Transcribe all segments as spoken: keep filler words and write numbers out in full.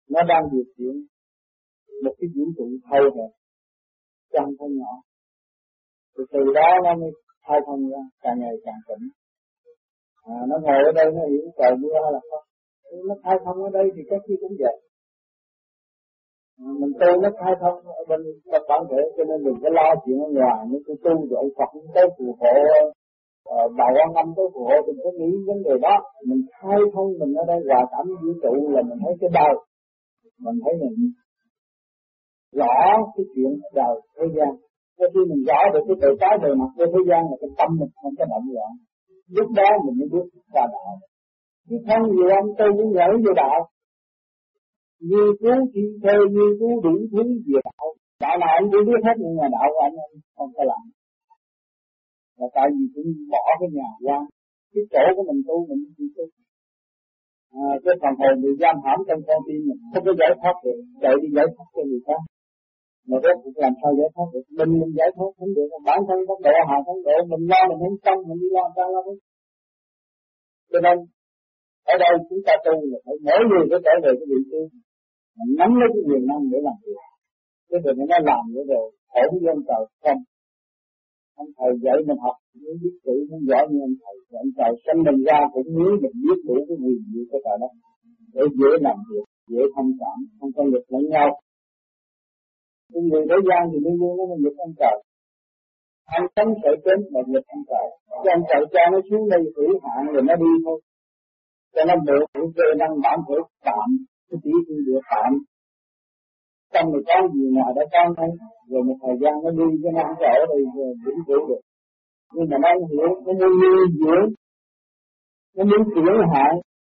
nó đang điều khiển một cái vũ trụ thâu hẹp trong thân nhỏ, từ từ đó nó mới khai thông ra càng ngày càng tỉnh. À, nó ngồi ở đây nó hiểu trời mưa hay là không, nó khai thông ở đây thì các khi cũng vậy. À, mình tu nó khai thông ở bên các bản thể, cho nên đừng có lo chuyện ở ngoài. Nếu tôi tu rồi ông Phật cũng tới phù hộ, uh, bà Quan Âm tới phù hộ, đừng có nghĩ vấn đề đó. Mình khai thông mình ở đây hòa cảm vũ trụ là mình thấy cái đời, mình thấy mình rõ cái chuyện đời thế gian. Sau khi mình rõ được cái tự cái bề mặt của thế gian là cái tâm mình không có động loạn, lúc đó mình mới biết ra đạo. Chứ không nhiều ông tôi cũng nhảy vô đạo, như cứu chi thơ, như cứu điển thú về đạo. Đạo nào anh cũng biết hết, nhưng mà đạo của anh không có làm. Là tại vì cũng bỏ cái nhà qua, cái chỗ của mình tu mình đi tu. À, cái phần hồn bị giam hãm trong con tim mình không có giải thoát được, chạy đi giải thoát cho người khác. Mà rốt cuộc làm sao giải thoát được? Mình mình giải thoát không được, bản thân không độ, hạ không độ, mình lo mình không xong, mình đi lo sao lo hết. Cho nên ở đây chúng ta tu là phải mỗi người phải trở về cái vị trí, mình nắm lấy cái quyền năng để làm việc. Cái việc này nó làm nữa rồi, ổn với ông trời không. Ông thầy dạy mình học, muốn biết chữ, muốn giỏi như ông thầy. Và ông trời sinh mình ra cũng muốn mình biết đủ cái quyền gì của trời đất, để dễ làm việc, dễ thông cảm, không có lực lẫn nhau. Cái người đối gian thì luôn luôn nó mới nghịch ông trời. Anh sống sợ chết mà nghịch ông trời. Cho ông trời cho nó xuống đây thử hạn rồi nó đi thôi. Cho nó được cái cơ năng bản thể tạm, cái chỉ khi được tạm. Trong người con gì ngoài đã con thấy, rồi một thời gian nó đi cho nó không có ở đây rồi vĩnh cửu được. Nhưng mà nó không hiểu, nó muốn nuôi dưỡng, nó muốn chuyển hạn.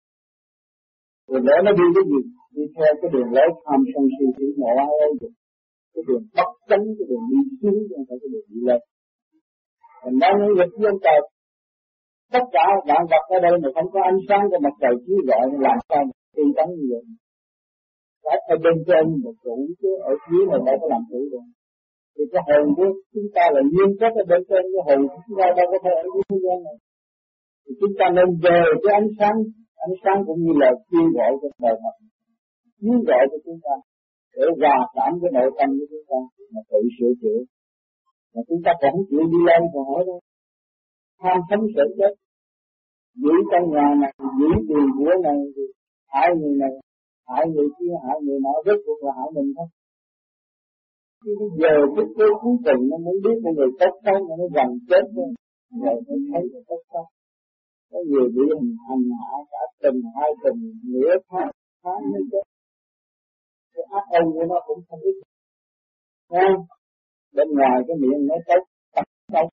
Rồi để nó đi cái gì? Đi theo cái đường lối tham sân si thủy nộ ai ấy được. Cái đường bất chánh, cái đường đi xuống, không phải cái đường đi lên. Mình đang nói việc với ông trời. Tất cả vạn vật ở đây mà không có ánh sáng của mặt trời chiếu rọi làm sao tươi tắn như vậy. Phải ở bên trên một trụ chứ ở dưới này đâu có làm trụ được. Thì cái hồn của chúng ta là nguyên chất ở bên trên, cái hồn của chúng ta đâu có thể ở dưới thế gian này. Thì chúng ta nên về cái ánh sáng, ánh sáng cũng như là chiếu gọi của đời Phật, chiếu gọi của chúng ta để hòa cảm với nội tâm của chúng ta mà tự sửa chữa. Mà chúng ta còn không chịu đi lên còn hỏi đâu. Tham sống sợ chết, giữ trong nhà này, giữ tiền của này, hại người này, hại người kia, hại người nọ, rất cuộc là hại mình thôi. Khi bây giờ cái cuối cuối cùng nó muốn biết con người tốt xấu mà nó gần chết thôi, rồi mới thấy cái tốt xấu. Có người bị hình hành hạ cả tuần, hai tuần, nửa tháng, tháng mới chết. Cái ác ôn của nó cũng không ít. Nghe bên ngoài cái miệng nó tốt, tâm tốt.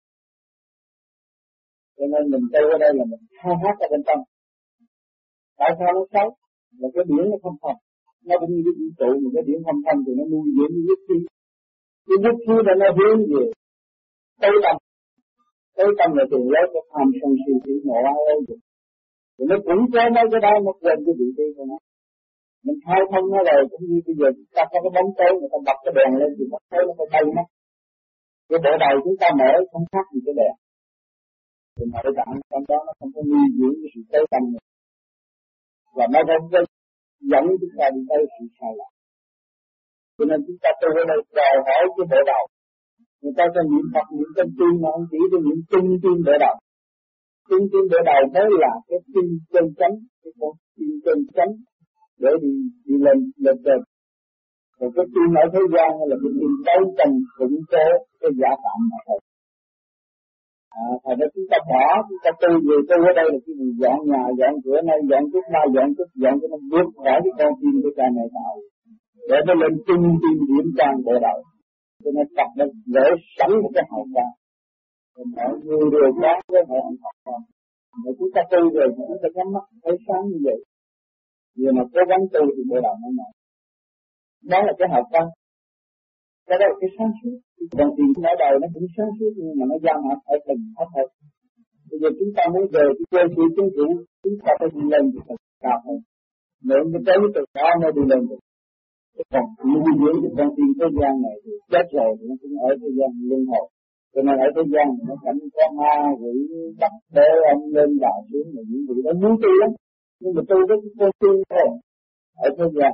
Cho nên mình tu ở đây là mình khai hát ở bên trong. Tại sao nó xấu? Là cái biển nó không thông. Nó cũng như cái vũ trụ, mà cái biển không thông thì nó nuôi dưỡng như nước khí. Cái nước khí đó nó hướng về tối tâm. Tối tâm là tiền lối của tham sân si thủy nộ ai ấy được. Thì nó cũng có mấy cái đó nó quên cái vị trí của nó. Mình khai thông nó rồi cũng như bây giờ ta có cái bóng tối, người ta bật cái đèn lên thì bóng tối nó phải bay mất. Cái bộ đầu chúng ta mở không khác gì cái đèn. Thì nội tạng trong đó nó không có nuôi dưỡng cái sự tối tâm nữa. Và nó không có dẫn chúng ta đi tới sự sai lạc. Cho nên chúng ta tu ở đây đòi hỏi cái bộ đầu. Người ta cho niệm Phật, niệm chân tiên mà không chỉ cho niệm chân tiên bộ đầu. Chân tiên bộ đầu mới là cái tiên chân chánh, cái con tiên chân chánh để đi đi lên lên trên. Còn cái tiên ở thế gian là cái tiên đấu tranh củng cố cái giả phạm mà thôi. À, thành ra chúng ta bỏ, chúng ta tu về tu ở đây là cái gì dọn nhà, dọn cửa này, dọn chút mai, dọn chút, dọn cho nó vượt khỏi cái con tim của cha này tạo. Để nó lên trung tim điểm trang bộ đầu. Cho nên tập nó gỡ sẵn cái hậu quang. Rồi mọi người đều có với mọi hạnh phúc con. Mà chúng ta tu rồi, chúng ta nhắm mắt thấy sáng như vậy. Vì mà cố gắng tu thì bộ đầu nó nổi. Đó là cái hậu quang. Cái đó là cái sáng suốt. Còn tiền ở đời nó cũng sáng suốt nhưng mà nó giam hạt ở từng hết hết. Bây giờ chúng ta muốn về cái cơ sự chính trị, chúng ta phải đi lên được cao hơn. Nếu cái tới từ đó nó đi lên được. Còn nuôi dưỡng cái con tim thế gian này thì chết rồi thì nó cũng ở thế gian luân hồi. Cho nên ở thế gian nó cảnh có ma quỷ bắt bớ ông lên đào xuống là những vị đó muốn tu lắm. Nhưng mà tu với cái con tim thôi. Ở thế gian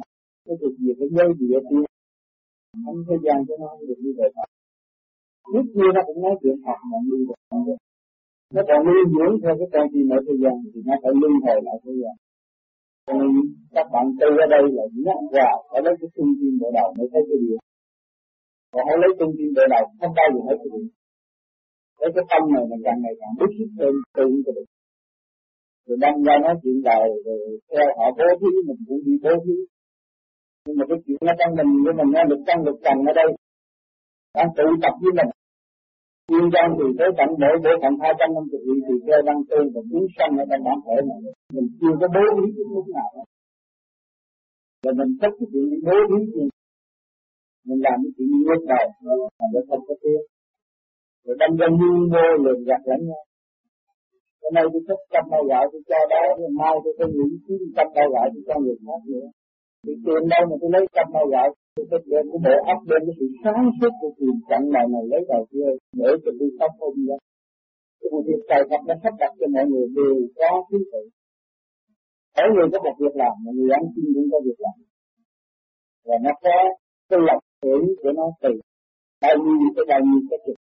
cái việc gì cái dây địa tiên không thời gian cho nó không được đi về Phật. Trước kia nó cũng nói chuyện học mà đi về không được. Nó còn nuôi dưỡng theo cái con tim ở thế gian thì nó phải luân hồi lại thế gian. Cho nên các bạn tu ở đây là nhắc vào phải lấy cái trung tim bộ đầu mới thấy cái điều. Còn không lấy trung tim bộ đầu không bao giờ thấy cái điều. Lấy cái tâm này mình càng ngày càng bức xúc hơn tu cái điều. Rồi đâm ra nói chuyện đời rồi theo họ bố thí mình cũng đi bố thí. Nhưng mà cái chuyện nó trong mình với mình nó lực tăng lực trần ở đây đang tụ tập với mình. Nguyên dân thì tới tận mỗi bộ phận hai trăm năm mươi vị thì theo đăng tu và biến sanh ở trong bản thể này. Mình chưa có bố thí cái lúc nào đó. Rồi mình thích cái chuyện đi bố thí gì. Mình làm cái chuyện ngược đời mà để không có tiếng. Rồi đâm ra nhu mô lường gạt lẫn nhau. Hôm nay tôi thích trăm bao gạo tôi cho đó, rồi mai tôi có nghĩ chín trăm bao gạo tôi cho người khác nữa. Thì tiền đâu mà tôi lấy trăm bao gạo, tôi thích đem cái bộ óc đem cái sự sáng suốt của tiền chặn đầu này lấy đầu kia để cho tôi sống không vậy. Cái vụ việc trời Phật đã sắp đặt cho mọi người đều có thứ tự. Mỗi người có một việc làm, mọi người ăn xin cũng có việc làm. Và nó có cái lập thể của nó từ bao nhiêu cái bao nhiêu cái trực.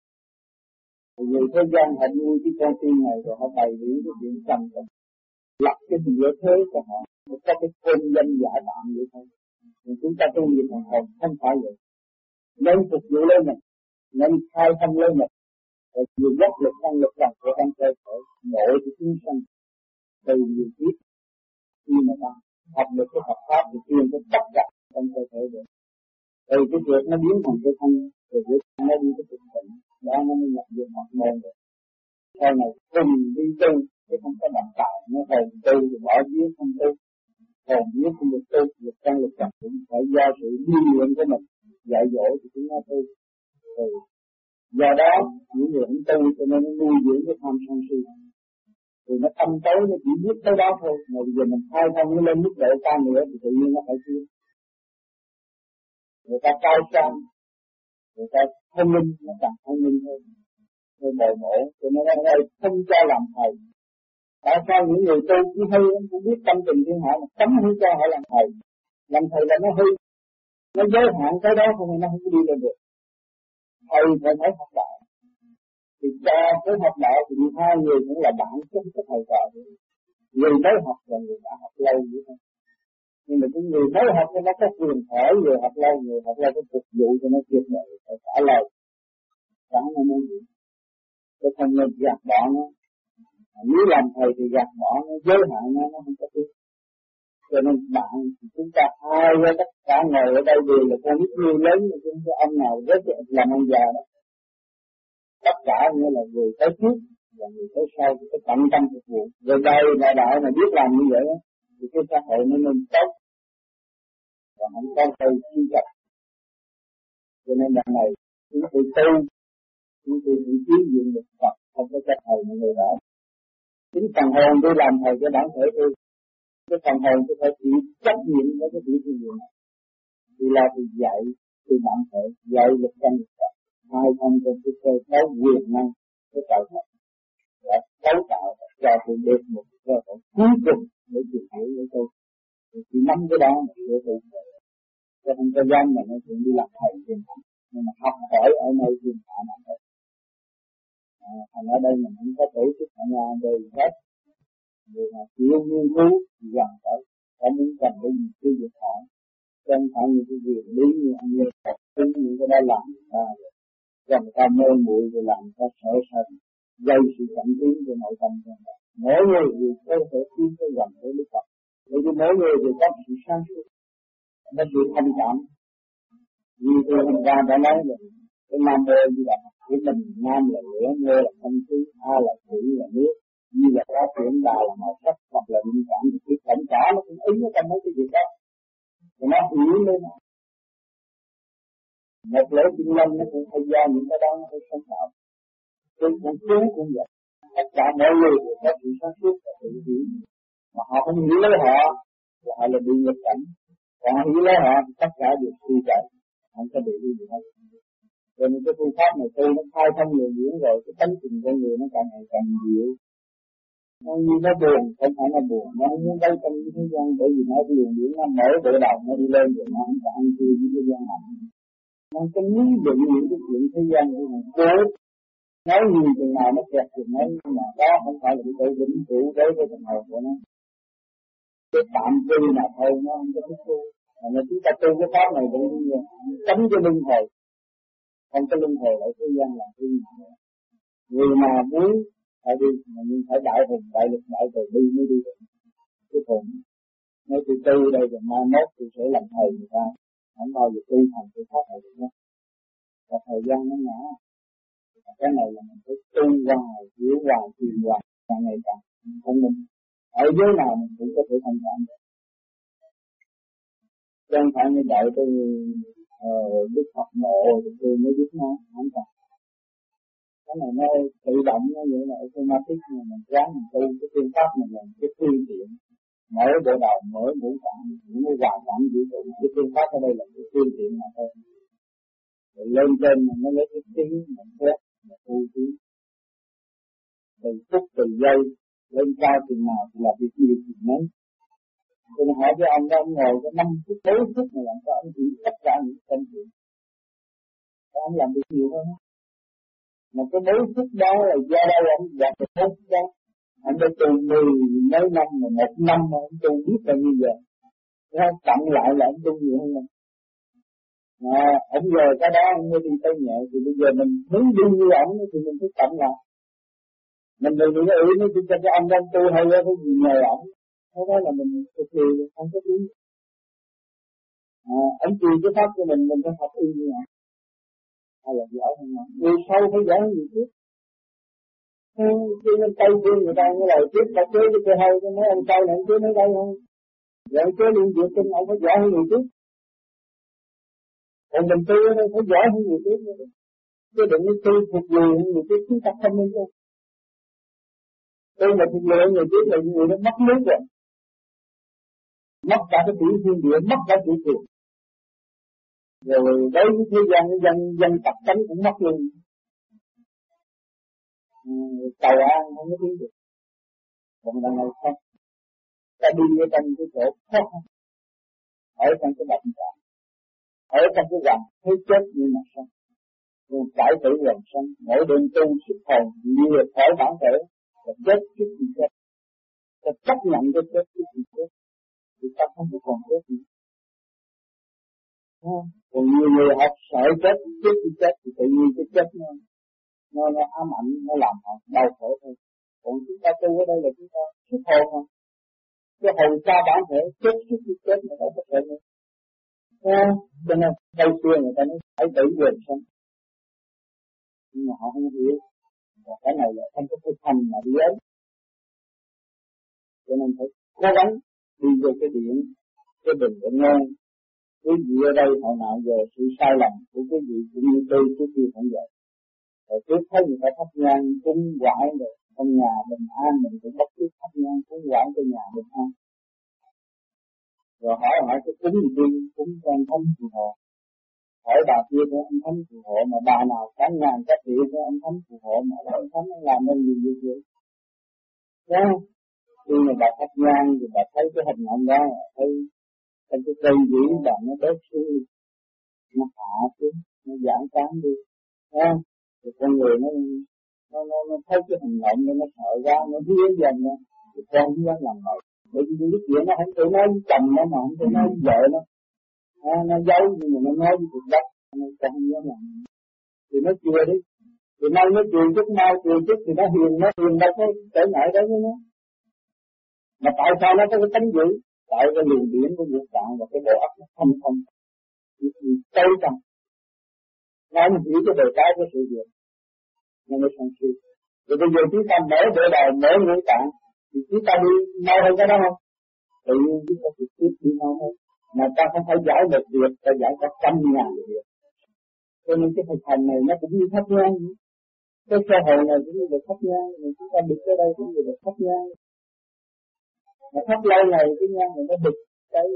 Người thế gian họ nuôi cái con tim này rồi họ bày biến cái chuyện trầm trọng. Lập cái gì dễ thế cho họ. Một cái cái quân danh giải tạm vậy thôi. Nhưng chúng ta tu nghiệp hoàn hồn không phải vậy. Nên phục vụ lên mình. Nên khai thông lên mình. Rồi nhiều gốc lực năng lực rằng của trong cơ thể. Nội của chúng sanh. Từ nhiều kiếp. Khi mà ta học được cái Phật pháp thì truyền cái tất cả trong cơ thể được. Từ cái việc nó biến thành cái thân. Rồi việc nó đi cái thực tịnh. Đó nó mới nhập được học môn được. Sau này cùng đi tu. Chứ không có đậm tạo. Nó hồn tu rồi bỏ giết không tu. Hồn giết không được tu. Lực tăng lực trầm cũng phải do sự điên luyện của mình. Dạy dỗ thì chúng nó tu. Rồi do đó những người không tu cho nên nó nuôi dưỡng cái tham sân si. Thì nó tâm tối nó chỉ biết tới đó thôi. Mà bây giờ mình khai thông nó lên mức độ cao nữa thì tự nhiên nó phải tiến. Người ta cao sang, người ta thông minh, nó càng thông minh hơn. Người bồi bổ, cho nên ở đây không cho làm thầy. Tại sao những người tu chỉ hư cũng biết tâm tình thiên hạ mà cấm không cho họ làm thầy. Làm thầy là nó hư. Nó giới hạn cái đó không thì nó không có đi lên được. Thầy phải phải học đạo. Thì cho cái học đạo thì hai người cũng là bạn chứ không có thầy trò. Người mới học là người đã học lâu vậy thôi. Nhưng mà cái người mới học thì nó có quyền hỏi người học lâu, người học lâu có phục vụ cho nó kịp lợi, phải trả lời. Chẳng là nên gì. Cái không nên gạt bỏ nó. Nếu làm thầy thì gạt bỏ nó, giới hạn nó, nó không có biết. Cho nên bạn, chúng ta ai với tất cả ngồi ở đây đều là con nít nuôi lớn, mà chúng ta ông nào rất làm ông già đó. Tất cả như là người tới trước và người tới sau thì cái tận tâm phục vụ. Rồi đây là đạo mà biết làm như vậy thì cái xã hội nó nên tốt và không có thầy chi chặt. Cho nên lần này chúng tôi tu, chúng tôi chỉ chiếu diện được Phật, không có chấp thầy mọi người đã. Chính phần hồn tôi làm thầy cho bản thể tôi. Cái phần hồn tôi phải chịu trách nhiệm với cái việc như vậy. Thì là tôi dạy từ bản thể, dạy lực tâm lực Phật. Hai thân trong cái cơ cấu quyền năng cái tạo thành và cấu tạo cho tôi được một cơ hội cuối cùng để tìm hiểu với tôi. Thì chỉ nắm cái đó mà sửa tôi. Cho nên thời gian mà nó cũng đi làm thầy tiền thẳng. Nhưng mà học hỏi ở nơi tiền thả mà thôi. À, thành ở đây mình không có tổ chức ở nhà đời hết. Người mà chịu nghiên cứu thì gần tới. Có muốn cần cái gì cứ việc hỏi. Không phải những cái việc lý như anh nghe thật. Tính những cái đó làm người ta rồi. Cho người ta mê muội rồi làm người ta sợ sệt. Gây sự cảm tiến cho nội tâm của người ta. Mỗi người đều có thể tiến tới gần với Đức Phật. Bởi vì mỗi người đều có sự sáng suốt. Nó sự thông cảm. Vì tôi hôm qua đã nói rồi. Cái nam mô như là của mình, nam là lửa, mô là không khí, a là thủy là nước, như là có chuyển đà là màu sắc, hoặc là linh cảm, cái cảnh cả nó cũng ý nó trong mấy cái việc đó. Rồi nó hiểu lên. Một lễ kinh lâm nó cũng phải do những cái đó nó phải sáng tạo. Tôi cũng chú cũng vậy. Tất cả mọi người đều có sự sáng suốt và tự hiểu. Mà họ không hiểu lấy họ, là họ là bị nhập cảnh. Còn họ hiểu lấy họ thì tất cả đều suy chạy. Không có bị gì hết. Rồi những cái phương pháp này tôi nó khai thông người diễn rồi, cái tánh tình con người nó càng ngày càng dịu. Nó như nó buồn, không phải là buồn, nó không muốn gây trong thế gian, bởi vì nó buồn biển, nó mở bộ đầu, nó đi lên rồi nó không có ăn chơi với thế gian này. Nó có nghĩ định những cái chuyện thế gian của mình cố, nói nhiều chừng nào nó kẹt chừng ấy, nhưng mà đó không phải là cái tự vĩnh cửu đối với phần hồn của nó. Cái tạm cư mà thôi, nó không có thích tu. Mà chúng ta tu cái pháp này để tránh cho luân hồi, không có luân hồi lại thế gian làm gì. Người mà muốn phải đi, mà nhưng phải đại hùng, đại lực, đại từ bi mới đi được. Cái phần nói từ tư đây rồi mai mốt tôi sẽ làm thầy người ta, không bao giờ tu thành cái pháp này được nữa. Và thời gian nó nhỏ, cái này là mình phải tu hoài, hiểu hoài, truyền hoài, càng ngày càng thông minh. Ở dưới nào mình cũng có thể thành công được. Chứ không phải như vậy tôi uh, biết học ngộ thì tôi mới biết nó, không phải. Cái này nó tự động, nó như là automatic, mình ráng mình tu cái phương pháp mình làm cái phương tiện. Mở bộ đầu, mở ngũ tạng, những cái hoàn cảnh vũ trụ, cái phương pháp ở đây là cái phương tiện mà thôi. Rồi lên trên mình mới lấy cái tiếng, mình phép, mình tu tiếng. Từ phút, từ giây, lên cao từ nào thì là việc nhiều thì mấy. Tôi hỏi với ông đó, ông ngồi có năm phút, bốn phút mà làm sao ông chỉ tất cả những công chuyện. Ông làm được nhiều hơn. Mà cái bốn phút đó là do đâu ông đạt được bốn phút đó. Anh đã tu mười mấy năm, mà một năm mà ông tu biết là như vậy. Nó cộng lại là ông tu nhiều hơn mình. À, ông giờ cái đó ông mới đi tới nhẹ, thì bây giờ mình muốn đi như ông thì mình phải cộng lại. Mình đừng nghĩ ý nó chỉ cho cái ông đang tu hay là cái gì nhờ ông. Thế đó là mình thực hiện không có ý. À, ông truyền cái pháp của mình, mình phải học y như vậy. Hay là giỏi hơn nào. Người sau phải giỏi hơn người trước. Chứ nên tay tiên người ta như là trước đã chế cái cơ hơi cho mấy ông sau này ông chế mấy đây không. Vậy ông chế liên việc trên ông phải giỏi hơn người trước. Còn mình tu ở đây phải giỏi hơn người trước nữa. Chứ đừng có tu phục vụ người trước chúng ta không nên tu. Tu mà phục vụ người trước là người nó mất nước rồi. Mất cả cái tiểu thiên địa, mất cả tiểu trường. Rồi đối với thế gian, dân, dân tập tánh cũng mất luôn. Cầu an không có tiếng được. Còn đằng này không. Ta đi ở trong cái chỗ khó khăn. Ở trong cái bệnh trạng. Ở trong cái gần thấy chết như mà sống. Rồi cải tử lần sống. Mỗi đêm tu sức hồn như khỏi bản thể. Và chết trước khi chết. Ta chấp nhận cái chết trước khi chết. Thì ta không có còn chết nữa. Còn nhiều người học sợ chết trước khi chết thì tự nhiên cái chết nó nó, nó ám ảnh, nó làm họ đau khổ thôi. Còn chúng ta tu ở đây là chúng ta xuất hồn mà. Cái hồn xa bản thể chết trước khi chết người ta có thể nữa. Cho nên đầu tiên người ta nói phải tự quyền sống. Nhưng mà họ không hiểu. Và cái này là không có thực hành mà đi ấy. Cho nên phải cố gắng đi về cái điện, cái bình của ngon. Quý vị ở đây hồi nào giờ sự sai lầm của quý vị cũng như tôi trước kia cũng vậy. Rồi trước thấy người ta thắp nhang cúng quải rồi trong nhà bình an mình cũng bắt chước thắp nhang cúng quải cho nhà bình an. Rồi hỏi hỏi cái cúng gì đi, cúng cho anh Thánh phù hộ. Hỏi bà kia cho anh Thánh phù hộ, mà bà nào cả ngàn cả triệu cho anh Thánh phù hộ, mà anh Thánh nó làm nên gì vậy vậy. Đó, khi mà bà thắp nhang thì bà thấy cái hình ảnh đó, thấy cái cái cây dĩ bà nó đốt xuống, nó hạ xuống, nó giãn tán đi. Đó, thì con người nó nó nó, nó thấy cái hình ảnh đó, nó sợ ra, nó hiến dần đó, thì con không dám làm vậy. Bởi vì những cái chuyện nó không thể nói với chồng nó, mà không thể nói với vợ nó. À, nó giấu nhưng mà nó nói với cuộc đất, nó không dám làm. Thì nó chưa đi. Thì nay nó chừa chút, mai chừa chút thì nó hiền, nó hiền đâu có trở ngại đó với nó. Mà tại sao nó có cái tánh dữ? Tại cái luồng điển của vũ tạng và cái bộ óc nó không không. Sâu trong. Nó không hiểu cái đề cái của sự việc. Nên nó không suy. Rồi bây giờ chúng ta mở bộ đầu, mở ngũ tạng, thì chúng ta đi mau hơn cái đó không? Tự nhiên chúng ta trực tiếp đi mau hơn. Mà ta không phải giải một việc, ta giải cả trăm ngàn việc. Cho nên cái thực hành này nó cũng như thắp nhang. Cái cơ hội này cũng như được thắp nhang, mà chúng ta được tới đây cũng như được thắp nhang. Mà thắp lâu này cái nhang này nó bực cái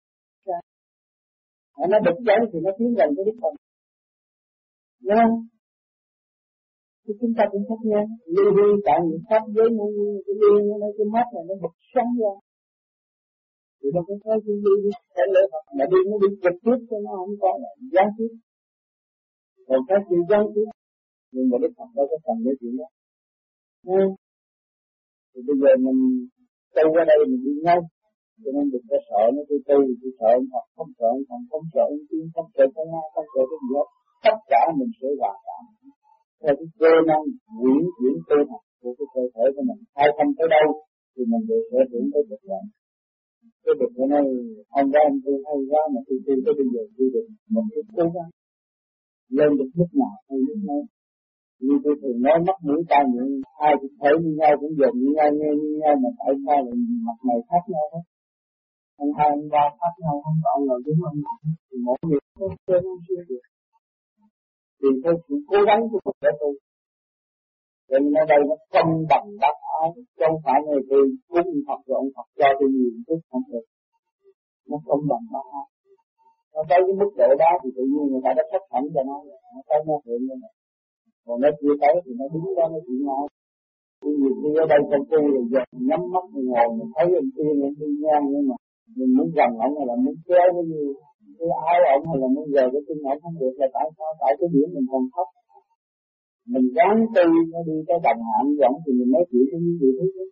mà nó bực cháy thì nó tiến gần cái đích phần. Đúng không? thì chúng ta cũng thắp nhang, ly ly tại những pháp giới nó cái ly nó cái mắt này nó bật sáng ra, thì nó cũng có cái ly đi cái lễ Phật mà đi nó đi trực tiếp cho nó không có là gián tiếp, còn các chuyện gián tiếp nhưng mà Đức Phật đâu có cần cái chuyện đó. Ừ. Thì bây giờ mình tu ở đây mình đi ngay, cho nên đừng có sợ nó tôi tu tôi sợ ông Phật không sợ ông Phật không sợ ông Tiên không sợ con ma không sợ cái gì hết, tất cả mình sẽ hòa cảm theo cái cơ năng quyển chuyển tu học của cái cơ thể của mình, ai không tới đâu thì mình đều sẽ chuyển tới cực hạn. Cái việc của nó ông ra ông tu hay quá mà tôi tu tới bây giờ tôi được mình cứ cố gắng lên được lúc nào hay lúc nào. Như tôi thường nói mắt mũi tai miệng ai cũng thấy như nhau cũng dồn như nhau nghe như nhau mà tại sao lại mặt mày khác nhau hết? Ông hai ông ba khác nhau không có ông nào đúng ông nào thì mỗi người có chơi không chưa được. Thì tôi chỉ cố gắng của mình để tu. Cho nên ở đây nó không bằng bác áo, không phải người tôi cúng Phật rồi ông Phật cho tôi nhiều chút không được. Nó không bằng bác áo. Nó tới cái mức độ đó thì tự nhiên người ta đã chấp hẳn cho nó, nó tới nó hiện như này. Còn nó chưa tới thì nó đứng đó nó chịu ngon. Thì nhiều khi ở đây trong tu rồi giờ nhắm mắt mình ngồi mình thấy anh tiên anh đi ngang nhưng mà mình muốn gần ổng hay là muốn kéo cái gì cái áo ổng hay là muốn giờ cái chân ổng không được là tại sao? Tại cái điểm mình còn thấp. Mình gắn tu nó đi tới đồng hạn giống thì mình nói chuyện với những người thứ đó.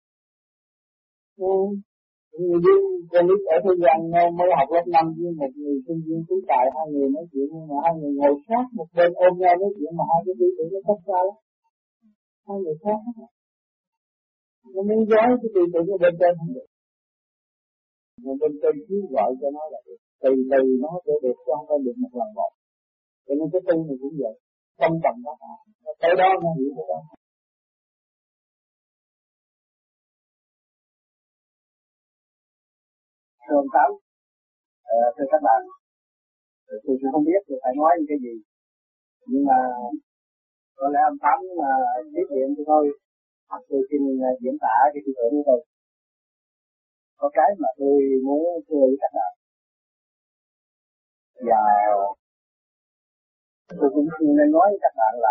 Người viên con nít ở thế gian mới học lớp năm với một người sinh viên tú tài, hai người nói chuyện nhưng mà hai người ngồi sát một bên ôm nhau nói chuyện mà hai cái tư tưởng nó cách xa lắm. Hai người khác hết. Nó muốn giói cái tư tưởng ở bên trên không được. Mà bên trên chiếu gọi cho nó là được. Từ từ nó sẽ được cho không phải được một lần một. Cho nên cái tu này cũng vậy. Không bằng đó hả? Tới đó nó hiểu được đó. Thưa ông Tám, ờ, thưa các bạn, tôi cũng không biết tôi phải nói những cái gì. Nhưng mà có lẽ ông Tám là biết chuyện cho tôi. Hoặc tôi xin diễn tả cái tư tưởng của tôi. Có cái mà tôi muốn thưa với các bạn. Và tôi cũng nên nói với các bạn là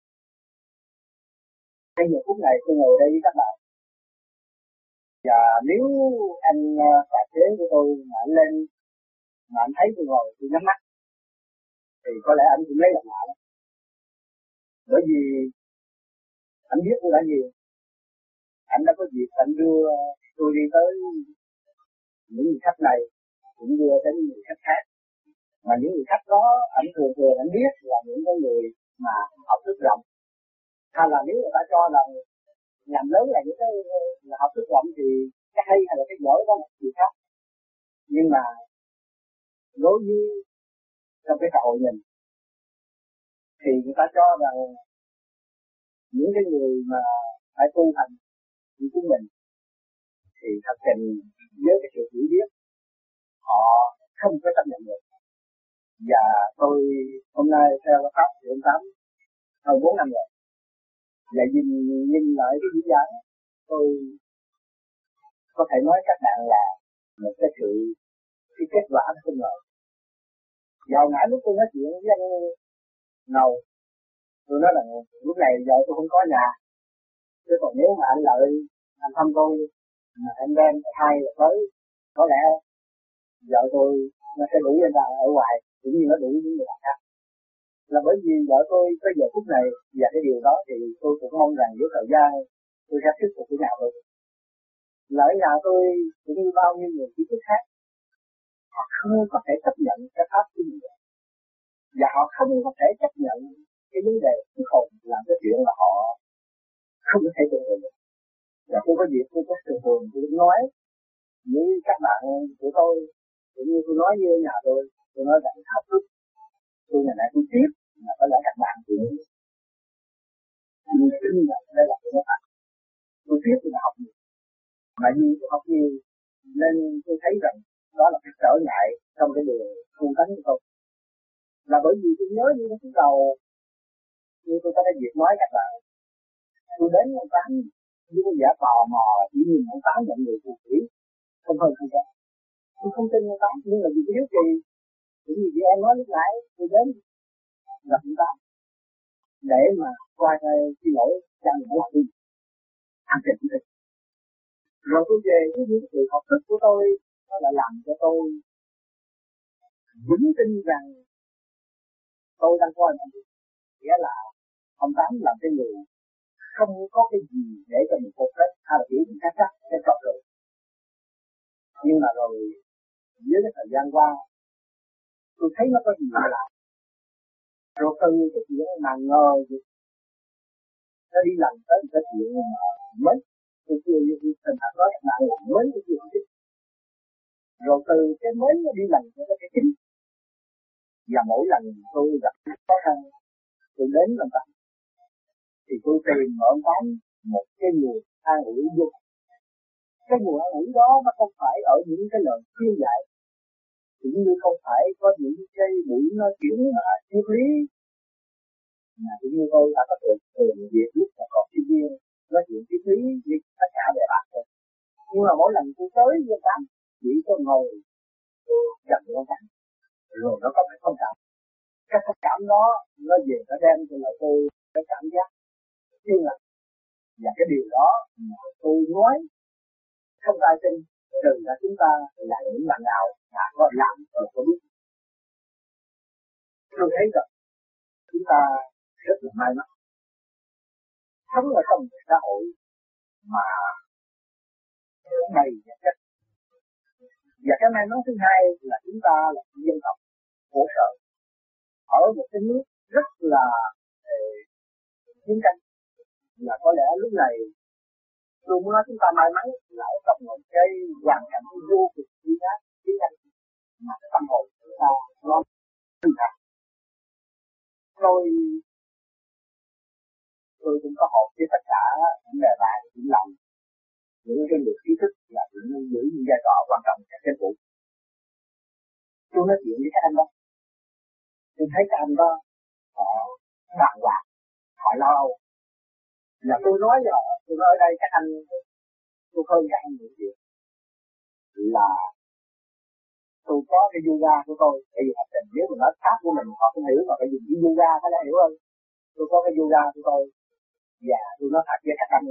cái giờ phút này tôi ngồi đây với các bạn. Và nếu anh tài xế của tôi mà anh lên mà anh thấy tôi ngồi tôi nhắm mắt thì có lẽ anh cũng lấy làm lạ. Bởi vì anh biết tôi đã gì. Anh đã có dịp anh đưa tôi đi tới những người khách này cũng đưa đến những người khách khác. Mà những người khách đó anh thường thường anh biết là những cái người mà học thức rộng. Hay là nếu người ta cho rằng nhằm lớn là những cái là học thức rộng thì cái hay hay là cái dở đó là chuyện khác. Nhưng mà đối với trong cái xã hội mình thì người ta cho rằng những cái người mà phải tu hành như chúng mình thì thật tình với cái sự hiểu biết họ không có chấp nhận được. Và tôi hôm nay theo pháp của ông Tám hơn bốn năm rồi. Và nhìn, nhìn lại cái diễn giảng tôi có thể nói các bạn là một cái sự cái kết quả không ngờ. Vào nãy lúc tôi nói chuyện với anh Ngầu, tôi nói là lúc này giờ tôi không có nhà. Chứ còn nếu mà anh lợi anh thăm tôi mà anh đem hai là tới, có lẽ vợ tôi nó sẽ đuổi anh ra ở ngoài cũng như nó đuổi những người khác. Là bởi vì vợ tôi tới giờ phút này và cái điều đó thì tôi cũng mong rằng với thời gian tôi sẽ thuyết phục cái nhà tôi. Là ở nhà tôi cũng như bao nhiêu người trí thức khác, họ không có thể chấp nhận cái pháp của mình. Và họ không có thể chấp nhận cái vấn đề cuối cùng làm cái chuyện là họ không có thể tưởng tượng được. Và tôi có dịp tôi có thường thường tôi nói với các bạn của tôi cũng như tôi nói với nhà tôi, tôi nói rằng học thức tôi ngày nay tôi tiếp mà có lẽ các bạn cũng tôi tin là đây là cái pháp tôi tiếp tôi học nhiều mà vì tôi học nhiều nên tôi thấy rằng đó là cái trở ngại trong cái đường tu tánh của tôi. Là bởi vì tôi nhớ như lúc đầu như tôi có thể dịp nói các bạn, tôi đến ông Tám với cái giả tò mò chỉ nhìn ông Tám nhận người phù thủy không hơn không kém. Tôi không tin ông Tám nhưng là vì cái hiếu kỳ cũng như chị em nói lúc nãy tôi đến gặp ông Tám để mà qua đây xin lỗi cha mẹ làm đi ăn thịt thịt. Rồi tôi về cái những sự học thức của tôi nó lại làm cho tôi vững tin rằng tôi đang coi là nghĩa là ông Tám làm cái người không có cái gì để cho mình phục hết, hay là chỉ chắc chắc cái trật tự. Nhưng mà rồi dưới cái thời gian qua tôi thấy nó có gì lạ. Rồi từ cái chuyện mà ngờ nó đi lần tới cái chuyện mới tôi chưa như tình thật nói các bạn là mới cái chuyện chính. Rồi từ cái mới nó đi lần tới cái chính. Và mỗi lần tôi gặp khó khăn tôi đến làm bạn thì tôi tìm ở ông Tám một cái nguồn an ủi vô. Cái nguồn an ủi đó nó không phải ở những cái lời khuyên dạy, cũng như không phải có những cái buổi nói chuyện mà triết lý. Mà cũng như tôi đã có được thường việc lúc mà còn sinh viên nói chuyện triết lý với tất cả về bạn thôi. Nhưng mà mỗi lần tôi tới với ông Tám chỉ có ngồi gần ông Tám rồi nó có cái thông cảm. Cái thông cảm đó nó về nó đem cho lại tôi cái cảm giác yên lặng. Và cái điều đó mà tôi nói không ai tin, trừ là chúng ta là những bạn nào mà có làm rồi có biết. Tôi thấy rằng chúng ta rất là may mắn sống ở trong một xã hội mà đầy vật chất. Và cái may mắn thứ hai là chúng ta là dân tộc khổ sở ở một cái nước rất là chiến tranh. Là có lẽ lúc này tôi muốn nói chúng ta may mắn là ở trong một cái hoàn cảnh vô cùng chiến tranh, chiến tranh mà cái tâm hồn chúng ta nó tinh thần. Tôi tôi cũng có họp với tất cả những đề bài những lòng những cái người trí thức là những giữ những vai trò quan trọng trong chính phủ. Tôi nói chuyện với các anh đó, tôi thấy các anh đó họ đàng hoàng, họ lo âu. Là tôi nói giờ, tôi nói ở đây các anh, tôi hơn các anh nhiều chuyện. Là tôi có cái yoga của tôi, bây giờ học trình nếu mà nói pháp của mình họ không hiểu mà phải dùng cái yoga phải đã hiểu hơn. Tôi có cái yoga của tôi và tôi nói thật với các anh,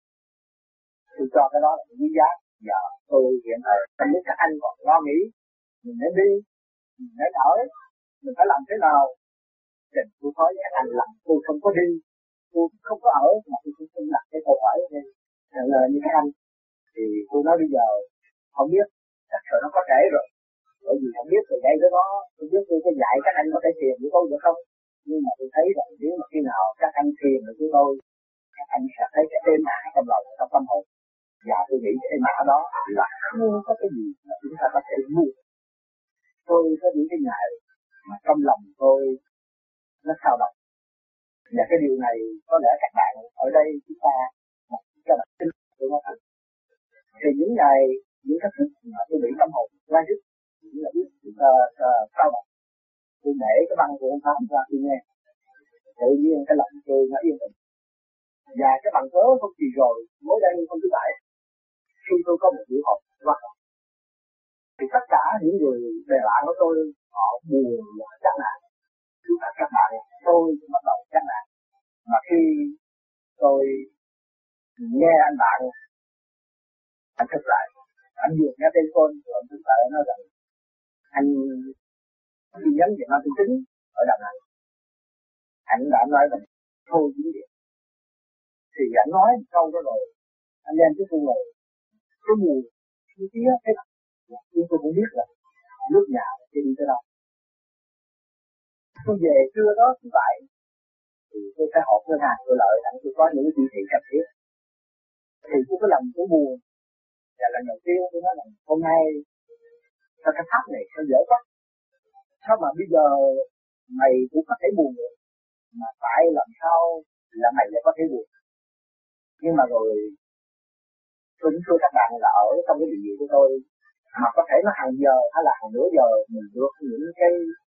tôi cho cái đó là quý giá. Giờ tôi hiện tại không biết các anh còn lo nghĩ mình nên đi, mình nên ở, mình phải làm thế nào. Thì tôi nói với các anh là tôi không có đi, tôi không có ở, mà tôi cũng không đặt cái câu hỏi ở đây trả lời như các anh. Thì tôi nói bây giờ không biết, thật sự nó có trễ rồi, bởi vì không biết từ đây tới đó, tôi biết tôi có dạy các anh có thể thiền với tôi được không. Nhưng mà tôi thấy rằng nếu mà khi nào các anh thiền được với tôi, các anh sẽ thấy cái êm ả trong lòng, trong tâm hồn. Và tôi nghĩ cái êm ả đó là không có cái gì mà chúng ta có thể mua. Tôi có những cái ngày mà trong lòng tôi nó sao động. Và cái điều này có lẽ các bạn ở đây chúng ta các bạn tin tôi nói thật. Thì những ngày những cái thức mà tôi bị tâm hồn qua dứt, những là biết chúng ta sao động. Tôi để cái băng của ông Tám ra tôi nghe, tự nhiên cái lòng tôi nó yên tĩnh. Và cái bằng cớ không gì rồi mới đây không thứ bảy khi tôi có một buổi họp qua thì tất cả những người bè bạn của tôi họ buồn và chán nản. Chúng ta các bạn tôi cũng bắt đầu chán nản. Mà khi tôi nghe anh bạn anh thực lại, anh vừa nghe telephone rồi anh thực lại nói rằng anh đi nhắn Việt Nam Chính ở Đà Nẵng, anh đã nói rằng thôi chính điện. Thì anh nói câu đó rồi, anh em chúng tôi rồi, cái mùi cái tía cái chúng tôi cũng biết là nước nhà sẽ đi tới đâu. Tôi về trưa đó thứ bảy thì tôi sẽ họp ngân hàng tôi lợi đặng tôi có những cái chỉ thị cần thiết. Thì tôi có lòng tôi buồn. Và lần đầu tiên tôi nói là hôm nay sao cái pháp này nó dễ quá. Sao mà bây giờ mày cũng có thể buồn được. Mà phải làm sao là mày lại có thể buồn. Nhưng mà rồi tôi cũng thưa các bạn là ở trong cái điều gì của tôi mà có thể nó hàng giờ hay là hàng nửa giờ mình được những cái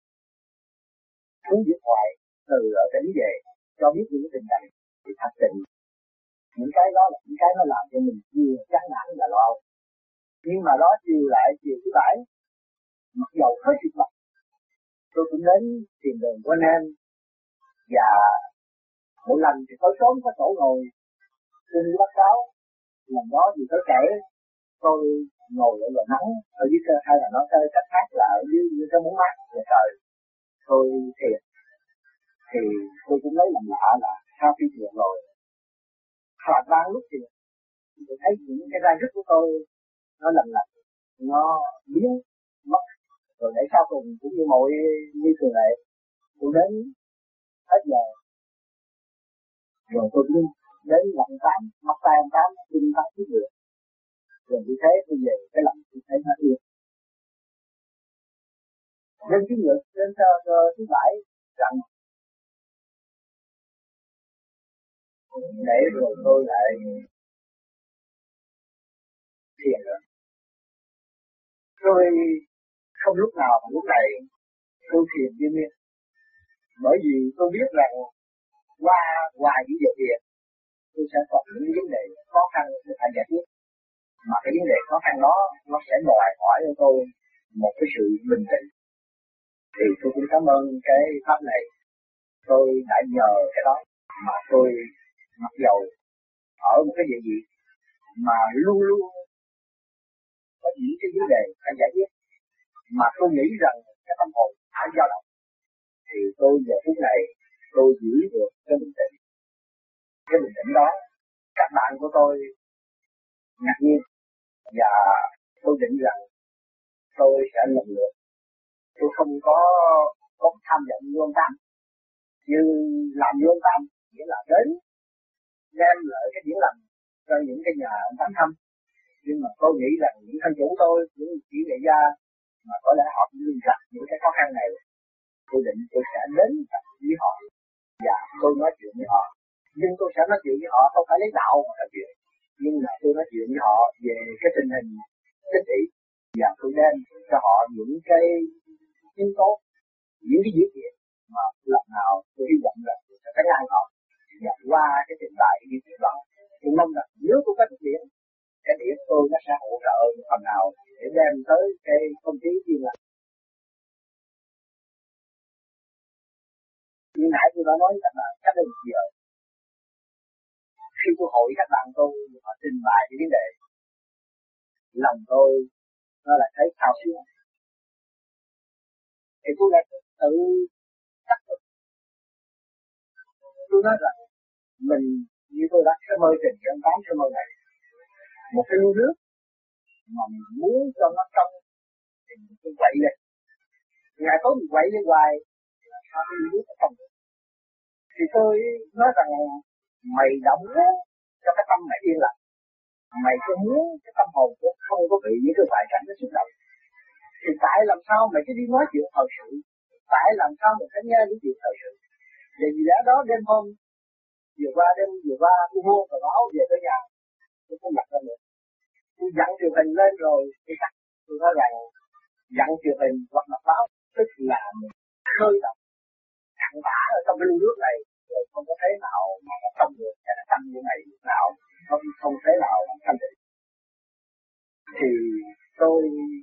cuốn điện thoại từ ở tỉnh về cho biết những cái tình trạng thì thật tình những cái đó là những cái nó làm cho mình vừa chán nản và lo âu. Nhưng mà đó chiều lại chiều thứ bảy mặc dầu hết sự vật tôi cũng đến tìm đường của anh em và mỗi lần thì tới sớm có chỗ ngồi, tôi đi bắt cáo, lần đó thì tới trễ, tôi ngồi ở ngoài nắng, ở dưới cơ hay là nói cái cách khác là ở dưới, dưới cái bóng mát của trời, tôi thiệt, thì tôi cũng lấy làm lạ là sau khi thiệt rồi, hoặc ba lúc thiệt, tôi thấy những cái rai rứt của tôi nó lầm lặt, nó biến mất, rồi để sau cùng cũng như mọi như thường lệ, tôi đến hết giờ, rồi tôi đi đến lần tám, mắt tay ông tám, tôi đi bắt chút được, rồi như thế tôi về cái lòng tôi thấy nó yên. Nên cái ngược trên thứ bảy rằng để rồi tôi lại thiền rồi. Tôi không lúc nào mà lúc này tôi thiền viên miên, bởi vì tôi biết rằng qua ngoài những việc thiền tôi sẽ còn những vấn đề khó khăn để phải giải quyết, mà cái vấn đề khó khăn đó nó sẽ đòi hỏi cho tôi một cái sự bình tĩnh. Thì tôi cũng cảm ơn cái pháp này, tôi đã nhờ cái đó mà tôi mặc dầu ở một cái địa vị mà luôn luôn có những cái vấn đề phải giải quyết, mà tôi nghĩ rằng cái tâm hồn phải dao động, thì tôi giờ phút này tôi giữ được cái bình tĩnh. Cái bình tĩnh đó các bạn của tôi ngạc nhiên, và tôi định rằng tôi sẽ lần lượt, tôi không có có tham vọng luôn tâm, như làm luôn tâm nghĩa là đến đem lại cái điển lành cho những cái nhà ông Tám Thâm, nhưng mà tôi nghĩ rằng những thân chủ tôi, những chỉ nghệ gia mà có lẽ họ cũng liên lạc những cái khó khăn này, tôi định tôi sẽ đến gặp với họ và tôi nói chuyện với họ, nhưng tôi sẽ nói chuyện với họ không phải lấy đạo mà nói chuyện, nhưng mà tôi nói chuyện với họ về cái tình hình chính trị, và tôi đem cho họ những cái yếu tố, những cái dữ kiện mà lần nào tôi hy vọng rằng tôi sẽ tránh họ, và qua cái trình bày cái dữ kiện đó, tôi mong rằng nếu tôi có thực hiện cái điểm tôi nó sẽ hỗ trợ phần nào để đem tới cái không khí yên lặng. Như nãy tôi đã nói rằng là cách đây một giờ, khi tôi hội các bạn tôi họ trình bày cái vấn đề, lòng tôi nó lại thấy cao siêu, thì tôi lại tự đắc được. Tôi nói rằng mình như tôi đã cái mơ trình trong tám cái mơ này, một cái lưu nước mà mình muốn cho nó trong thì mình cứ quậy lên, ngày tối mình quậy lên hoài sao cái lưu nước nó trong được. Thì tôi nói rằng mày đã muốn cho cái tâm mày yên lặng, mày cứ muốn cái tâm hồn của không có bị những cái ngoại cảnh nó xúc động, thì tại làm sao mày cứ đi nói chuyện thời sự, tại làm sao mày phải nghe những chuyện thời sự. Vì vì lẽ đó đêm hôm vừa qua đêm vừa qua tôi mua tờ báo về tới nhà, tôi không đặt ra nữa, tôi dặn truyền hình lên rồi tôi cắt. Tôi nói rằng dặn truyền hình hoặc đọc báo tức là mình khơi động cặn bã ở trong cái lưu nước này, rồi không có thế nào mà nó xong được, hay là xong như này nào không không thế nào mà thành được. Thì tôi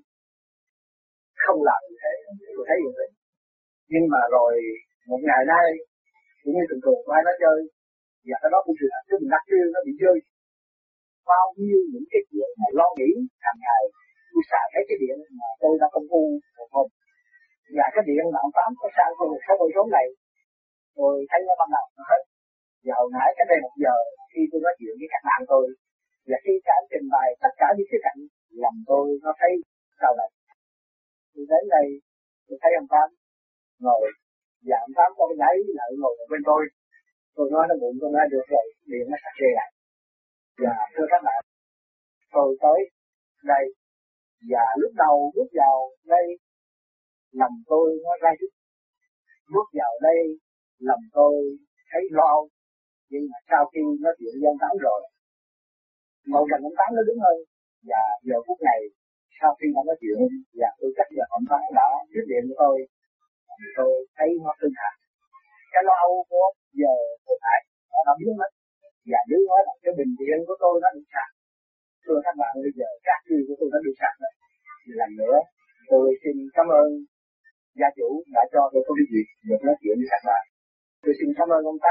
không làm như thế, tôi thấy như vậy. Nhưng mà rồi một ngày nay cũng như thường thường ai nói chơi, và cái đó cũng sự thật, chứ mình đặt riêng nó bị rơi. Bao nhiêu những cái chuyện mà lo nghĩ hàng ngày, tôi xài hết cái điện mà tôi đã công phu một hôm, và cái điện mà ông Tám có sang tôi một số bồi số này, tôi thấy nó ban đầu nó hết. Và hồi nãy cái đây một giờ khi tôi nói chuyện với các bạn tôi, và khi cả trình bày tất cả những cái cạnh làm tôi nó thấy sao này. Tôi đến đây tôi thấy ông Tám ngồi, và ông Tám có cái giấy lại ngồi ở bên tôi. Tôi nói nó bụng, tôi nói được rồi, điện nó sạch sẽ lại. Và thưa các bạn, tôi tới đây, và lúc đầu bước vào đây lòng tôi nó ra chút, bước vào đây lòng tôi thấy lo, nhưng mà sau khi nói chuyện với ông Tám rồi, ngồi gần ông Tám nó đứng hơn, và giờ phút này sau khi ông nói chuyện và tôi chấp nhận ông Tám đã quyết định của tôi, tôi thấy nó tinh thần. Cái lo âu của giờ tôi phải nó đã biến mất, và đứa nói là cái bình điện của tôi nó được sạch. Thưa các bạn, bây giờ các chi của tôi đã được sạch rồi. Lần nữa tôi xin cảm ơn gia chủ đã cho tôi có cái dịp được nói chuyện với các bạn. Tôi xin cảm ơn ông Tám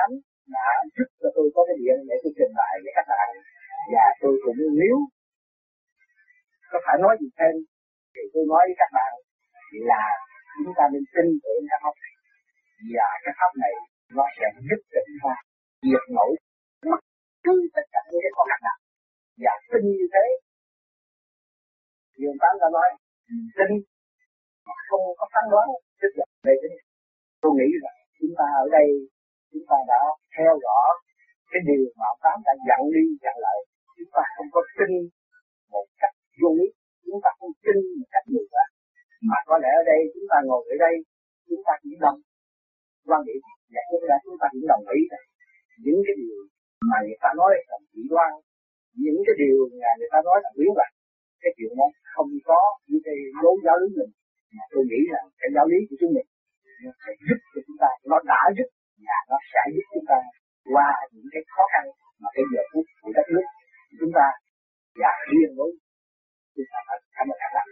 đã giúp cho tôi có cái điện để tôi trình bày với các bạn. Và tôi cũng nếu có phải nói gì thêm thì tôi nói với các bạn là chúng ta nên tin tưởng cái pháp này, và cái pháp này nó sẽ giúp cho chúng ta diệt nổi bất cứ tất cả những cái khó khăn nào. Và tin như thế, Dương Tám đã nói tin mà không có phán đoán tức là đây. Tôi nghĩ rằng chúng ta ở đây chúng ta đã theo dõi cái điều mà ông Tám đã dặn đi dặn lại. Chúng ta không có tin một cách vô lý, chúng ta không tin một cách nhiều quá, mà có lẽ ở đây chúng ta ngồi ở đây chúng ta chỉ đồng quan điểm và chúng ta chúng ta cũng đồng ý rằng những cái điều mà người ta nói là chỉ đoan, những cái điều mà người ta nói là biến vật, cái chuyện đó không có những cái lối giáo lý mình, mà tôi nghĩ rằng cái giáo lý của chúng mình nó sẽ giúp cho chúng ta, nó đã giúp và nó sẽ giúp chúng ta qua những cái khó khăn mà cái giờ phút của đất nước của chúng ta và riêng với chúng ta. Cảm ơn các bạn.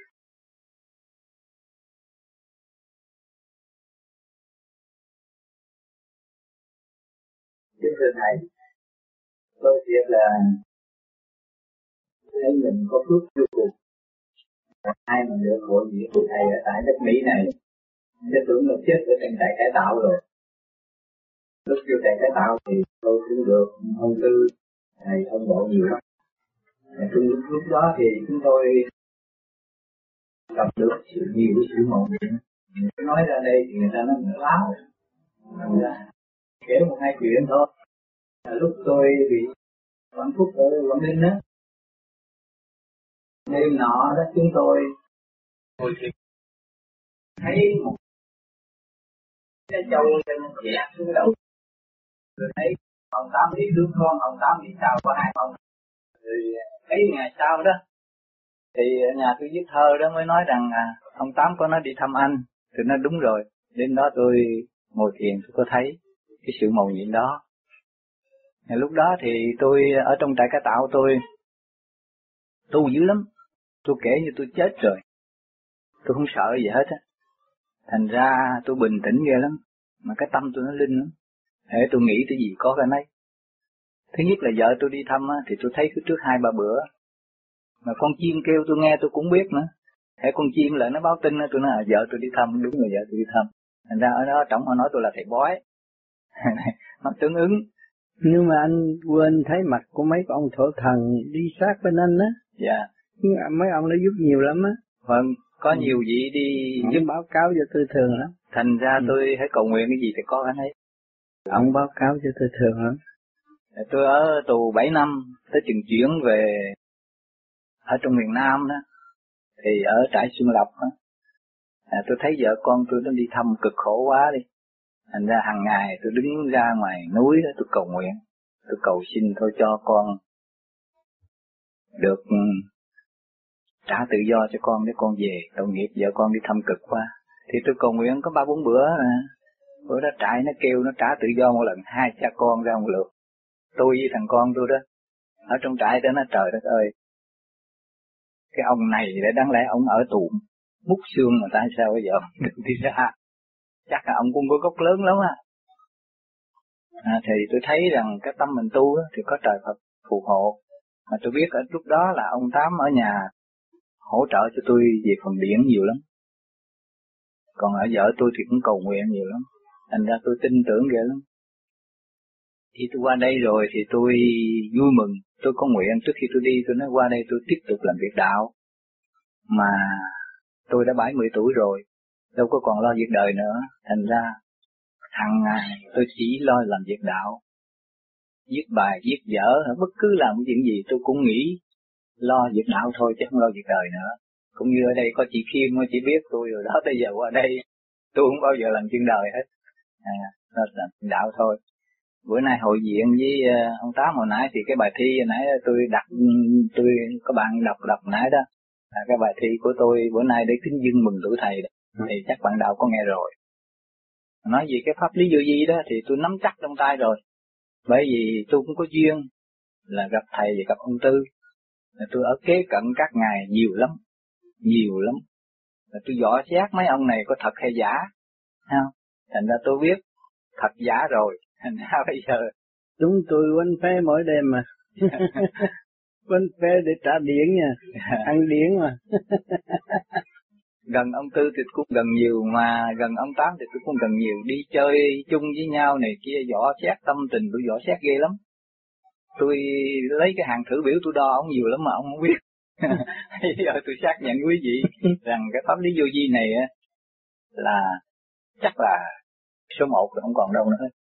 Kính thưa thầy, tôi biết là thấy mình có phước vô cùng. Ai mà được hội diện của thầy ở tại đất Mỹ này, sẽ tưởng là chết ở trong trại cải tạo rồi. Lúc vô trại cải tạo thì tôi cũng được ông Tư, thầy thông bộ nhiều lắm. Trong lúc đó thì chúng tôi gặp được sự nhiều sự mầu nhiệm. Nói ra đây thì người ta nói mình láo. Kể một hai chuyện thôi. Lúc tôi bị Quảng Phúc ở Quảng Ninh đó, đêm nọ đó chúng tôi ngồi thiền, thấy một cái châu trên dẹt xuống đầu, rồi thấy ông Tám đi đứa con, ông Tám đi sau có hai ông. Rồi mấy ngày sau đó thì nhà tôi viết thơ đó mới nói rằng à, ông Tám có nói đi thăm anh. Thì nó đúng rồi. Đêm đó tôi ngồi thiền tôi có thấy cái sự mầu nhiệm đó. Lúc đó thì tôi ở trong trại cải tạo tôi tu dữ lắm. Tôi kể như tôi chết rồi. Tôi không sợ gì hết á. Thành ra tôi bình tĩnh ghê lắm. Mà cái tâm tôi nó linh lắm. Để tôi nghĩ cái gì có cái nấy. Thứ nhất là vợ tôi đi thăm á, thì tôi thấy cứ trước hai ba bữa. Mà con chim kêu tôi nghe tôi cũng biết nữa. Thế con chim lại nó báo tin á, tôi nói à, vợ tôi đi thăm, đúng rồi vợ tôi đi thăm. Thành ra ở đó trọng họ nói tôi là thầy bói. Nó tương ứng. Nhưng mà anh quên thấy mặt của mấy ông thổ thần đi sát bên anh á. Dạ. Mấy ông đã giúp nhiều lắm á. Vâng, có ừ. nhiều vị đi ông giúp báo cáo cho tôi thường lắm. Thành ra ừ. tôi hãy cầu nguyện cái gì thì có cái ấy. Ông báo cáo cho tôi thường lắm. Tôi ở tù bảy năm, tới chừng chuyển về ở trong miền Nam đó, thì ở trại Xuân Lộc đó, à, tôi thấy vợ con tôi nó đi thăm cực khổ quá đi. Thành ra hàng ngày tôi đứng ra ngoài núi đó, tôi cầu nguyện, tôi cầu xin thôi cho con được trả tự do cho con để con về, tội nghiệp vợ con đi thăm cực quá. Thì tôi cầu nguyện có ba bốn bữa, à, bữa đó trại nó kêu nó trả tự do một lần, hai cha con ra một lượt. Tôi với thằng con tôi đó, ở trong trại đó nó trời đất ơi, cái ông này để đáng lẽ ông ở tù mút xương mà tại sao bây giờ được đi ra? Chắc là ông cũng có gốc lớn lắm á. À, thì tôi thấy rằng cái tâm mình tu đó, thì có trời Phật phù hộ. Mà tôi biết ở lúc đó là ông Tám ở nhà hỗ trợ cho tôi về phần điển nhiều lắm. Còn ở vợ tôi thì cũng cầu nguyện nhiều lắm. Thành ra tôi tin tưởng ghê lắm. Khi tôi qua đây rồi thì tôi vui mừng. Tôi có nguyện trước khi tôi đi tôi nói qua đây tôi tiếp tục làm việc đạo. Mà tôi đã bảy mươi tuổi rồi, đâu có còn lo việc đời nữa. Thành ra hàng ngày tôi chỉ lo làm việc đạo. Viết bài, viết vở, bất cứ làm cái chuyện gì tôi cũng nghĩ lo việc đạo thôi chứ không lo việc đời nữa. Cũng như ở đây có chị Khiêm, chị biết tôi rồi đó, bây giờ qua đây tôi không bao giờ làm chuyện đời hết. À, nó làm chuyện đạo thôi. Bữa nay hội diện với ông Tám hồi nãy thì cái bài thi hồi nãy tôi đặt, tôi có bạn đọc đọc nãy đó. À, cái bài thi của tôi bữa nay để kính dâng mừng tuổi thầy đó. Thì chắc bạn đạo có nghe rồi. Nói về cái pháp lý vô vi đó thì tôi nắm chắc trong tay rồi. Bởi vì tôi cũng có duyên là gặp thầy và gặp ông Tư. Là tôi ở kế cận các ngài nhiều lắm, nhiều lắm. Là tôi dõi xét mấy ông này có thật hay giả, không? Thành ra tôi biết thật giả rồi. Thành ra bây giờ Chúng tôi quanh phê mỗi đêm mà. Quanh phê để trả điển nha. Ăn điển mà. Gần ông Tư thì cũng gần nhiều, mà gần ông Tám thì tôi cũng gần nhiều. Đi chơi chung với nhau này kia, dò xét tâm tình, tôi dò xét ghê lắm. Tôi lấy cái hàng thử biểu tôi đo ông nhiều lắm mà ông không biết. Bây giờ tôi xác nhận quý vị rằng cái pháp lý vô vi này á là chắc là số một, không còn đâu nữa.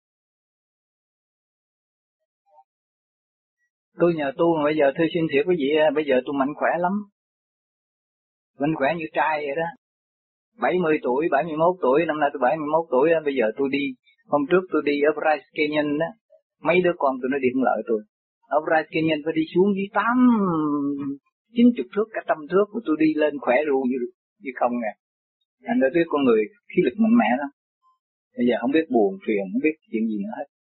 Tôi nhờ tu mà bây giờ thưa xin thiệt quý vị, bây giờ tôi mạnh khỏe lắm. Mạnh khỏe như trai vậy đó. bảy mươi tuổi, bảy mươi mốt tuổi, năm nay tôi bảy mươi mốt tuổi, bây giờ tôi đi, hôm trước tôi đi ở Bryce Canyon đó, mấy đứa con tôi nó điện lợi tôi. Ở Bryce Canyon phải đi xuống dưới tám, chín chục thước, cả trăm thước, của tôi đi lên khỏe ru như, như không nè. Anh đã biết con người khí lực mạnh mẽ lắm. Bây giờ không biết buồn, phiền, không biết chuyện gì nữa hết.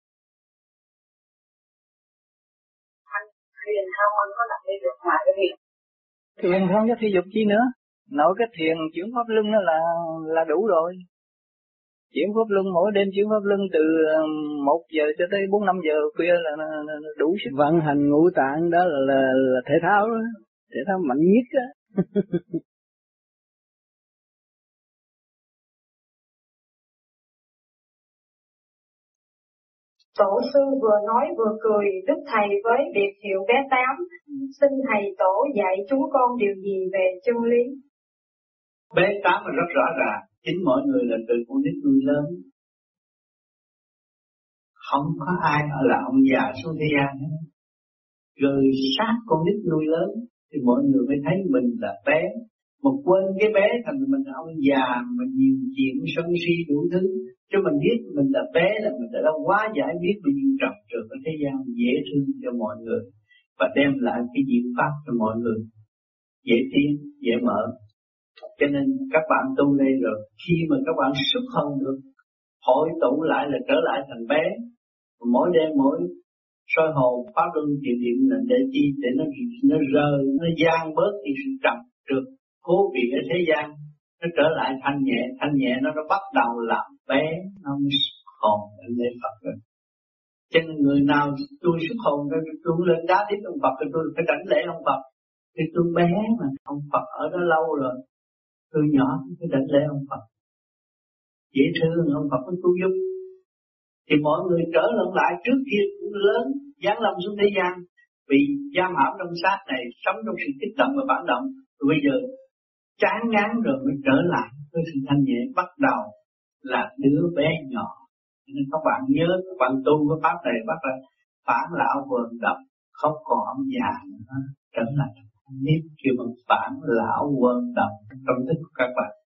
Anh thiền không, anh có đặt đi được ngoài cái thiền? Thiền không có thể dục chi nữa. Nội cái thiền chuyển pháp luân đó là là đủ rồi. Chuyển pháp luân mỗi đêm chuyển pháp luân từ một giờ cho tới bốn năm giờ khuya là, là, là, là đủ sức. Vận hành ngũ tạng đó là, là, là thể thao đó. Thể thao mạnh nhất á. Tổ sư vừa nói vừa cười, Đức Thầy với biệt hiệu bé Tám. Xin Thầy Tổ dạy chúng con điều gì về chân lý? Bé Tám là rất rõ ràng, chính mọi người là từ con nít nuôi lớn. Không có ai ở là ông già xuống thế gian hết. Rồi sát con nít nuôi lớn thì mọi người mới thấy mình là bé. Mà quên cái bé thành mình là ông già, mình nhiều chuyện sân si đủ thứ. Chứ mình biết mình là bé là mình đã quá giải biết bao nhiêu trật trượt ở thế gian, dễ thương cho mọi người. Và đem lại cái diệu pháp cho mọi người. Dễ tin, dễ mở. Cho nên các bạn tu đây rồi, khi mà các bạn xuất hồn được, hội tụ lại là trở lại thành bé. Mỗi đêm mỗi soi hồn pháp luân thiền điện là để chi, để nó nó rơi, nó gian bớt đi sự trầm trượt cố bị ở thế gian, nó trở lại thanh nhẹ, thanh nhẹ nó nó bắt đầu làm bé, nó mới hồn lên Phật rồi. Cho nên người nào tôi xuất hồn, tôi lên đá tiếp ông Phật, tôi phải đảnh lễ ông Phật. Thì tôi bé mà ông Phật ở đó lâu rồi, tôi nhỏ phải đảnh lễ ông Phật. Dễ thương ông Phật mới cứu giúp. Thì mọi người trở lại trước kia cũng lớn, giáng lâm xuống thế gian, bị giam hãm trong xác này, sống trong sự kích động và phản động. Rồi bây giờ chán ngán rồi mới trở lại với sự thanh nhẹ, bắt đầu là đứa bé nhỏ. Nên các bạn nhớ, các bạn tu cái pháp này bắt là phản lão vườn đập, không còn ông già nữa, trở lại nếp kêu bằng phản lão vườn đập trong thức của các bạn.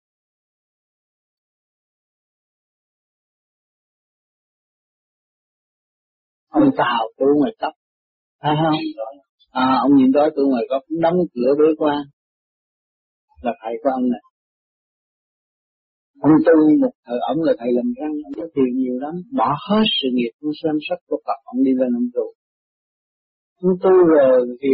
Ông Tàu tôi ngoài cấp, thấy không? À, ông nhìn đó tôi ngoài cấp đóng cửa bế quan, là thầy của ông này. Ông tu một thời ông là thầy làm răng, ông có tiền nhiều lắm, bỏ hết sự nghiệp của xem sách của Phật, ông đi lên ông tu. Ông tu rồi thì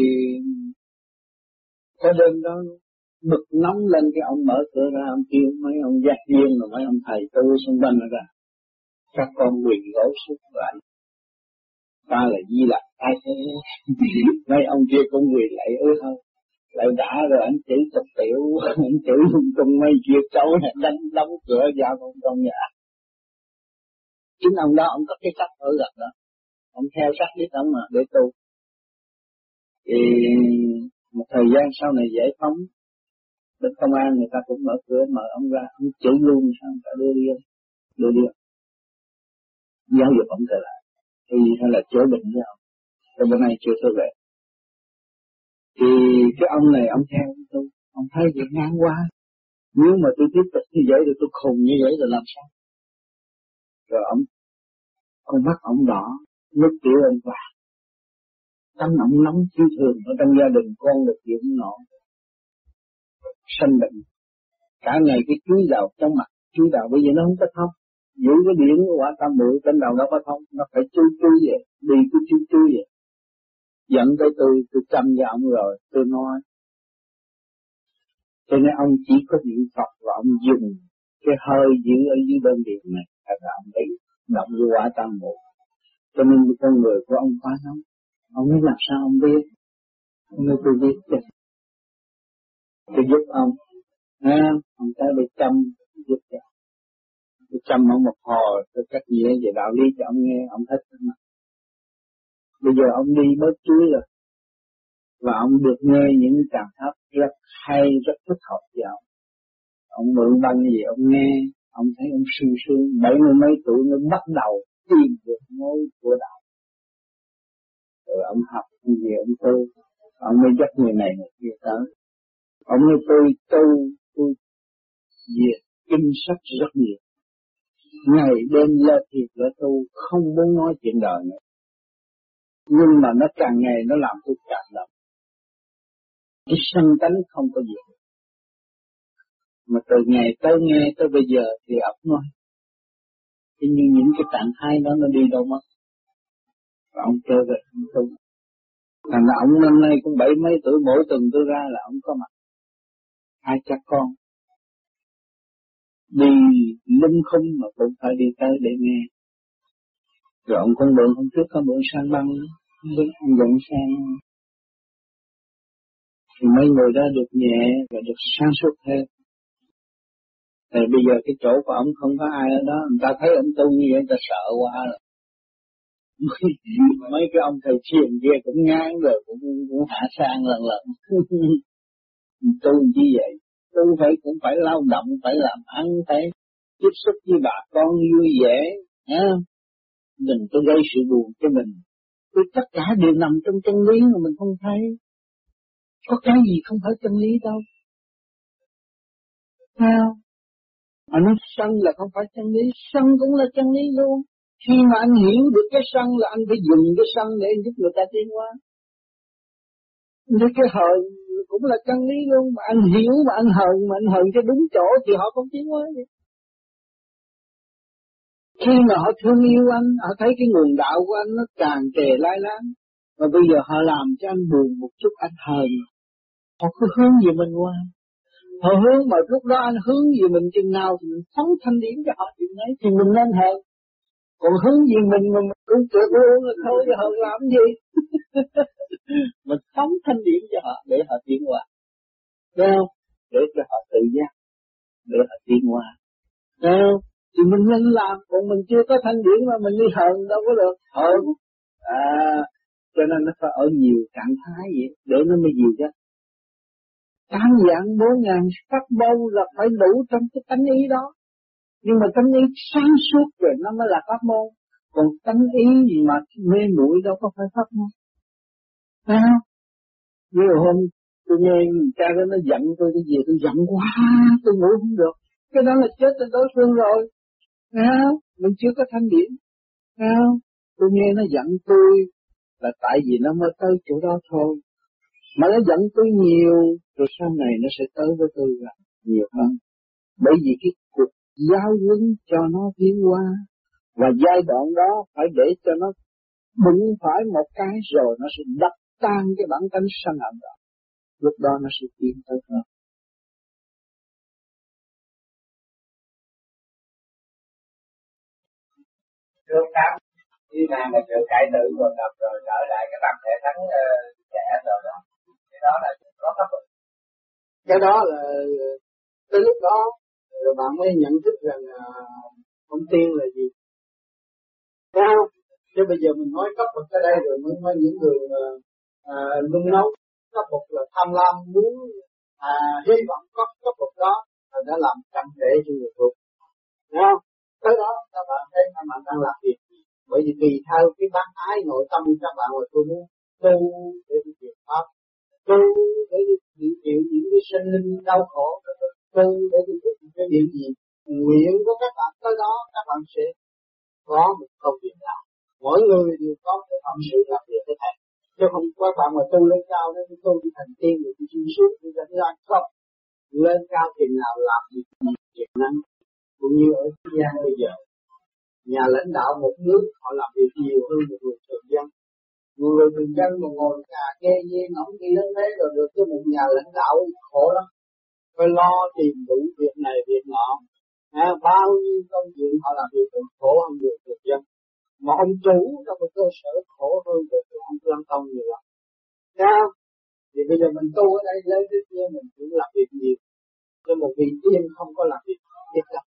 có đêm đó bực nóng lên, cái ông mở cửa ra, ông kêu mấy ông giác viên rồi mấy ông thầy tu xung quanh ra, các con quỳ gối xuống lại. Ta là Di Lặc ai thế? Mấy ông kia cũng quỳ lại ư hơn. Lại đã rồi anh chỉ tập tiểu, anh chỉ cùng mấy kia cháu này đánh đóng cửa ra con trong nhà. Chính ông đó, ông có cái sách ở gần đó. Ông theo sách biết ông mà để tu. Thì một thời gian sau này giải phóng, bên công an người ta cũng mở cửa, mở ông ra, ông chửi luôn sao ông ta đưa đi, đưa đi. Giáo dục ông trở lại. Thì hay là chữa bệnh với ông. Rồi bên này chưa tôi về. Thì cái ông này ông theo tôi, ông thấy việc ngang quá. Nếu mà tôi tiếp tục như vậy thì tôi khùng như vậy rồi làm sao? Rồi ông, con mắt ông đỏ, nước tiểu ông vàng. Tánh ông nóng chiêu thường ở trong gia đình con được chuyện nọ. Sanh bệnh. Cả ngày cái chuối đầu trong mặt, chuối đầu bây giờ nó không có thông. Giữ cái điện của quả tam muội trên đầu nó có thông, nó phải chui chui vậy, đi cứ chui chui vậy. Dẫn tới tôi, tôi chăm cho ông rồi, tôi nói. Cho nên ông chỉ có niệm Phật và ông dùng cái hơi giữ ở dưới đơn điện này, là ông ấy động vô quả tam muội. Cho nên con người của ông quá nóng. Ông biết làm sao ông biết. Ông nói tôi biết chứ. Tôi giúp ông. À, ông tới để chăm giúp cho. Tôi chăm ông một hồi, tôi cắt nghĩa về đạo lý cho ông nghe, ông thích. Bây giờ ông đi bớt chuối rồi. Và ông được nghe những tràng pháp rất hay, rất thích hợp với ông. Ông mượn băng gì ông nghe, ông thấy ông sung sướng, bảy mươi mấy tuổi mới bắt đầu tìm được mối của đạo. Rồi ông học gì ông tu, ông mới dắt người này người kia tới. Ông nói tôi tu, tôi về kinh sách rất nhiều. Ngày đêm lo thiệt lo tu, không muốn nói chuyện đời nữa. Nhưng mà nó càng ngày nó làm tôi cảm động. Cái sân tánh không có gì. Mà từ ngày tới nghe tới bây giờ thì ấp nói. Thế nhưng những cái trạng thái đó nó đi đâu mất. Và ông chơi về ông tu. Thành ra ông năm nay cũng bảy mấy tuổi, mỗi tuần tôi ra là ông có mặt. Hai cha con. Đi lung khung mà cũng phải đi tới để nghe. Rồi ông con bận hôm trước có bận sang băng. Ông bận sang. Thì mấy người đó được nhẹ và được sáng suốt thêm. Thì bây giờ cái chỗ của ông không có ai ở đó, người ta thấy ông tu như vậy, người ta sợ quá rồi. Mấy cái ông thầy thiền kia cũng ngán rồi, cũng, cũng hạ sang lần lần. Tu như vậy, tu phải cũng phải lao động, phải làm ăn, phải tiếp xúc với bà con vui vẻ. Nhá. Đừng có gây sự buồn cho mình. Tôi tất cả đều nằm trong chân lý mà mình không thấy. Có cái gì không phải chân lý đâu. Sao? Mà nó sân là không phải chân lý, sân cũng là chân lý luôn. Khi mà anh hiểu được cái sân là anh phải dùng cái sân để anh giúp người ta tiến hóa. Như cái hờn cũng là chân lý luôn, mà anh hiểu mà anh hờn, mà anh hờn cho đúng chỗ thì họ không tiến hóa gì. Khi mà họ thương yêu anh, họ thấy cái nguồn đạo của anh nó càng trề lai láng, và bây giờ họ làm cho anh buồn một chút, anh hờn, họ cứ hướng về mình qua. Họ hướng mà lúc đó anh hướng về mình chừng nào thì mình phóng thanh điển cho họ chừng ấy thì mình nên hờn. Còn hướng về mình mà mình cũng trượt luôn là thôi thì hờn làm gì. Mình phóng thanh điển cho họ để họ tiến hóa. Thấy không? Để cho họ tự giác, để họ tiến hóa. Thấy không? Thì mình nên làm, còn mình chưa có thanh điển mà mình đi hờn đâu có được. Hờn. À, cho nên nó phải ở nhiều trạng thái vậy để nó mới dịu dắt. Tám dạng bốn ngàn pháp môn là phải đủ trong cái tánh ý đó. Nhưng mà tánh ý sáng suốt rồi nó mới là pháp môn. Còn tánh ý gì mà mê muội đâu có phải pháp môn. Thấy không? Như hôm tôi nghe cha đó nó giận tôi, cái gì tôi giận quá, tôi ngủ không được. Cái đó là chết trên đối phương rồi. Thấy không? Mình chưa có thanh điển. Thấy không? Tôi nghe nó giận tôi là tại vì nó mới tới chỗ đó thôi. Mà nó giận tôi nhiều, rồi sau này nó sẽ tới với tôi là nhiều hơn. Bởi vì cái cuộc giáo huấn cho nó tiến qua, và giai đoạn đó phải để cho nó đụng phải một cái rồi nó sẽ đập tan cái bản tánh sân hận đó. Lúc đó nó sẽ tiến tới hơn. Trước tám đi nàng là sự cải tự rồi gặp rồi trở lại cái bằng thể thắng trẻ rồi đó. Cái đó là có pháp luật. Cái đó là tới lúc đó rồi bạn mới nhận thức rằng uh, ông tiên là gì. Thấy không? Chứ bây giờ mình nói cấp bậc ở đây rồi mới nói những người uh, uh, nung nấu cấp bậc là tham lam muốn à, hy vọng có cấp bậc đó là đã làm chậm trễ cho người thuộc. Thấy không? Tới đó các bạn thấy các bạn đang làm việc. Bởi vì tùy theo cái bác ái nội tâm các bạn là tôi muốn tu để đi việc pháp, tu để đi chịu những cái sinh linh đau khổ, tu để đi giúp cái điều gì nguyện của các bạn tới đó các bạn sẽ có một công việc nào. Mỗi người đều có cái phận sự làm việc với thầy, chứ không có bạn mà tu lên cao nên tu đi thành tiên rồi đi xuyên suốt đi dẫn ra không. Lên cao chừng nào làm việc chừng năng, cũng như ở thế gian bây giờ. Nhà lãnh đạo một nước họ làm việc nhiều hơn một người thường dân. Người thường dân mà ngồi nhà nghe nghe ngóng đi đến thế rồi được cái một nhà lãnh đạo khổ lắm. Phải lo tìm đủ việc này việc nọ. À, bao nhiêu công việc họ làm việc khổ hơn người thường dân. Mà ông chủ trong một cơ sở khổ hơn được ông lăn tông nhiều lắm. Sao? Thì bây giờ mình tu ở đây lấy cái kia mình cũng làm việc nhiều. Cho một vị tiên không có làm việc việc lắm.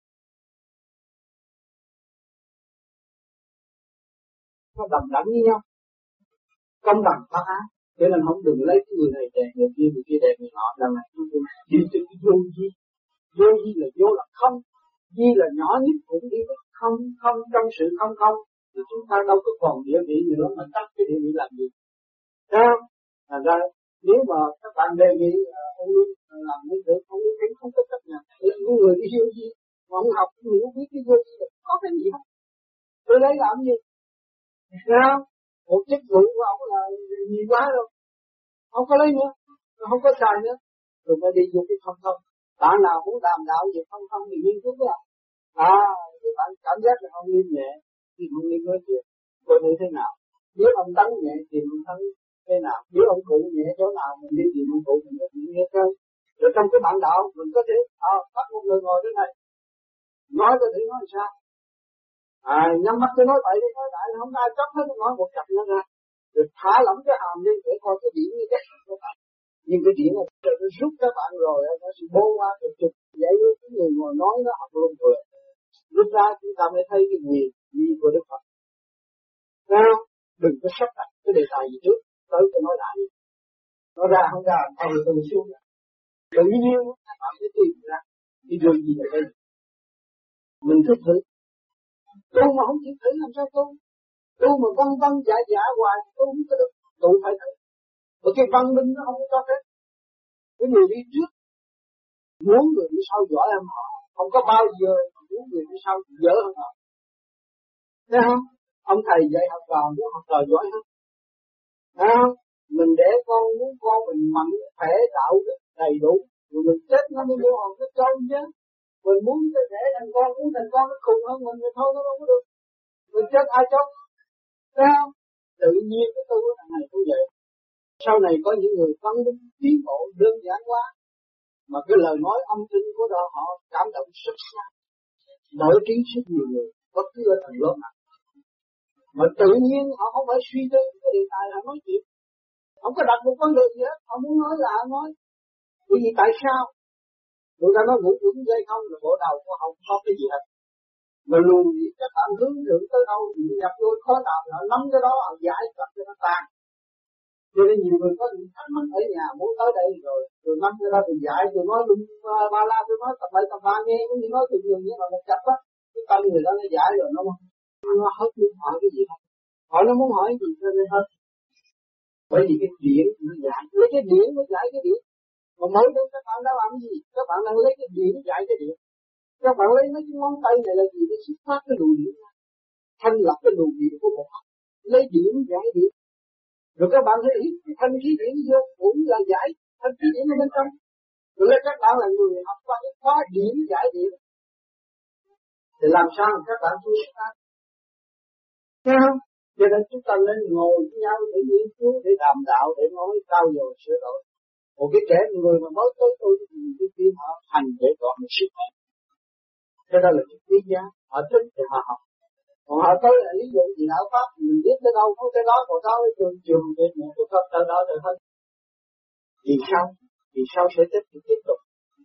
Nó đồng đẳng với nhau. Công bằng pháp á. Cho nên không đừng lấy cái người này đè người kia, người kia đè người nọ. Rằng là chỉ sự vô vi. Vô vi là vô là không. Vi là nhỏ nhất cũng đi với không, không trong sự không không. Thì chúng ta đâu có còn địa vị nữa mà tắt cái địa vị làm gì. Thấy không? Thành ra nếu mà các bạn đề nghị uh, ông Linh làm như được, ông Linh cũng không có chấp nhận. Những người đi vô vi mà ông học không hiểu biết cái vô vi là có cái gì không? Tôi lấy làm gì? Thấy không? Một chức vụ của ông là nhiều quá rồi. Không có lấy nữa, không có xài nữa. Rồi mới đi vô cái không không. Bạn nào muốn đàm đạo gì không không thì nghiên cứu đó. À, thì bạn cảm giác là ông Linh nhẹ, thì ông Linh nói chuyện. Tôi thấy thế nào? Nếu ông tấn nhẹ thì mình thấy thế nào? Nếu ông cụ nhẹ chỗ nào mình đi tìm ông cụ mình có chuyện nghe cơ. Rồi trong cái bản đạo mình có thể à, bắt một người ngồi thế này. Nói tôi thấy nói sao? À, nhắm mắt tôi nói vậy đi, nói đại không ai chấp hết, nói một cặp nó ra. Rồi thả lỏng cái hàm đi để coi cái điểm như thế. Nhưng cái điểm này nó rút các bạn rồi, nó sẽ bô qua được chụp vậy với cái người ngồi nói nó học luôn vừa. Rút ra chúng ta mới thấy cái gì, gì của Đức Phật. Nào, đừng có sắp đặt cái đề tài gì trước, tới tôi nói lại. Nó ra không ra, thôi tôi xuống. Tự nhiên các bạn sẽ tìm ra cái điều gì ở đây. Mình thích thử. Tu mà không chịu thử làm sao tu? Tu mà văn văn giả giả hoài tu không có được. Tu phải thử. Bởi cái văn minh nó không có cho phép. Cái người đi trước muốn người đi sau giỏi hơn họ. Không có bao giờ muốn người đi sau dở hơn họ. Thấy không? Ông thầy dạy học trò muốn học trò giỏi hơn. Thấy không? Mình để con muốn con mình mạnh khỏe đạo đức đầy đủ. Rồi mình chết nó mới mua hồn cái trâu chứ. Mình muốn để thành con, muốn thành con nó khùng hơn mình thì thôi nó không có được. Mình chết ai trông? Thấy không? Tự nhiên cái tu của thằng này cũng vậy. Sau này có những người văn minh tiến bộ đơn giản quá. Mà cái lời nói âm thanh của đó họ cảm động rất xa. Mở trí rất nhiều người, bất cứ ở tầng lớp nào. Mà tự nhiên họ không phải suy tư cái đề tài là nói chuyện. Không có đặt một vấn đề gì hết, họ muốn nói là họ nói. Bởi vì tại sao? Người ta nói ngủ quẩn dây không là bộ đầu của họ không có cái gì hết. Mà luôn gì các bạn hướng thượng tới đâu thì nhập vô khó nào họ nắm cái đó họ giải tập cho nó tan. Cho nên nhiều người có những thắc mắc ở nhà muốn tới đây rồi, rồi nắm cái đó thì giải, rồi nói luôn ba la, tôi nói tập bảy tập ba nghe, cũng như nói thường thường như là một cặp á, cái tâm người đó nó giải rồi nó nó hết muốn hỏi cái gì không? Hỏi nó muốn hỏi gì cho nên hết. Bởi vì cái điển nó giải, lấy cái điển nó giải cái điển. Mà mới đây các bạn đã làm gì? Các bạn đang lấy cái điển giải cái điển. Các bạn lấy mấy cái ngón tay này là gì để xuất phát cái luồng điển ra, thanh lập cái luồng điển của một học, lấy điển giải điển. Rồi các bạn thấy hít cái thanh khí điển vô cũng là giải thanh khí điển ở bên trong. Rồi lấy các bạn là người học qua cái khóa điển giải điển. Thì làm sao mà các bạn tu xuất phát? Thấy không? Cho nên chúng ta nên ngồi với nhau để nghiên cứu, để đàm đạo, để nói trao dồi sửa đổi. Một cái trẻ người mà mới tới tôi thì cái tim họ hành để gọi một sức khỏe. Thế đó là cái quý giá, họ thích thì họ học. Còn họ tới là lý dụ gì đạo Pháp, mình biết tới đâu có tới đó, còn đó cái trường trường về nhà của Phật tới đó rồi hết. Vì sao? Vì sao sẽ tiếp tục tiếp tục.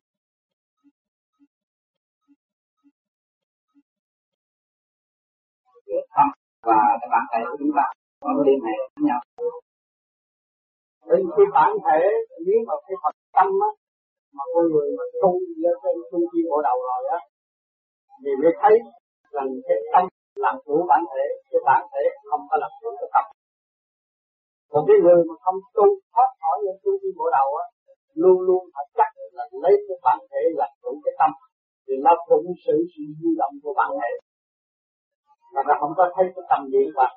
Tâm và cái bản thể của chúng ta có liên hệ với nhau. Bởi vì cái bản thể, nếu mà cái Phật tâm á, mà con người mà tu lên trên tu chi bộ đầu rồi á, thì mới thấy rằng cái tâm làm chủ bản thể, cái bản thể không có làm chủ cái tâm. Còn cái người mà không tu thoát khỏi lên tu chi bộ đầu á, luôn luôn phải chắc là lấy cái bản thể làm chủ cái tâm, thì nó cũng sự sự di động của bản thể, mà nó không có thấy cái tâm điện hoạt.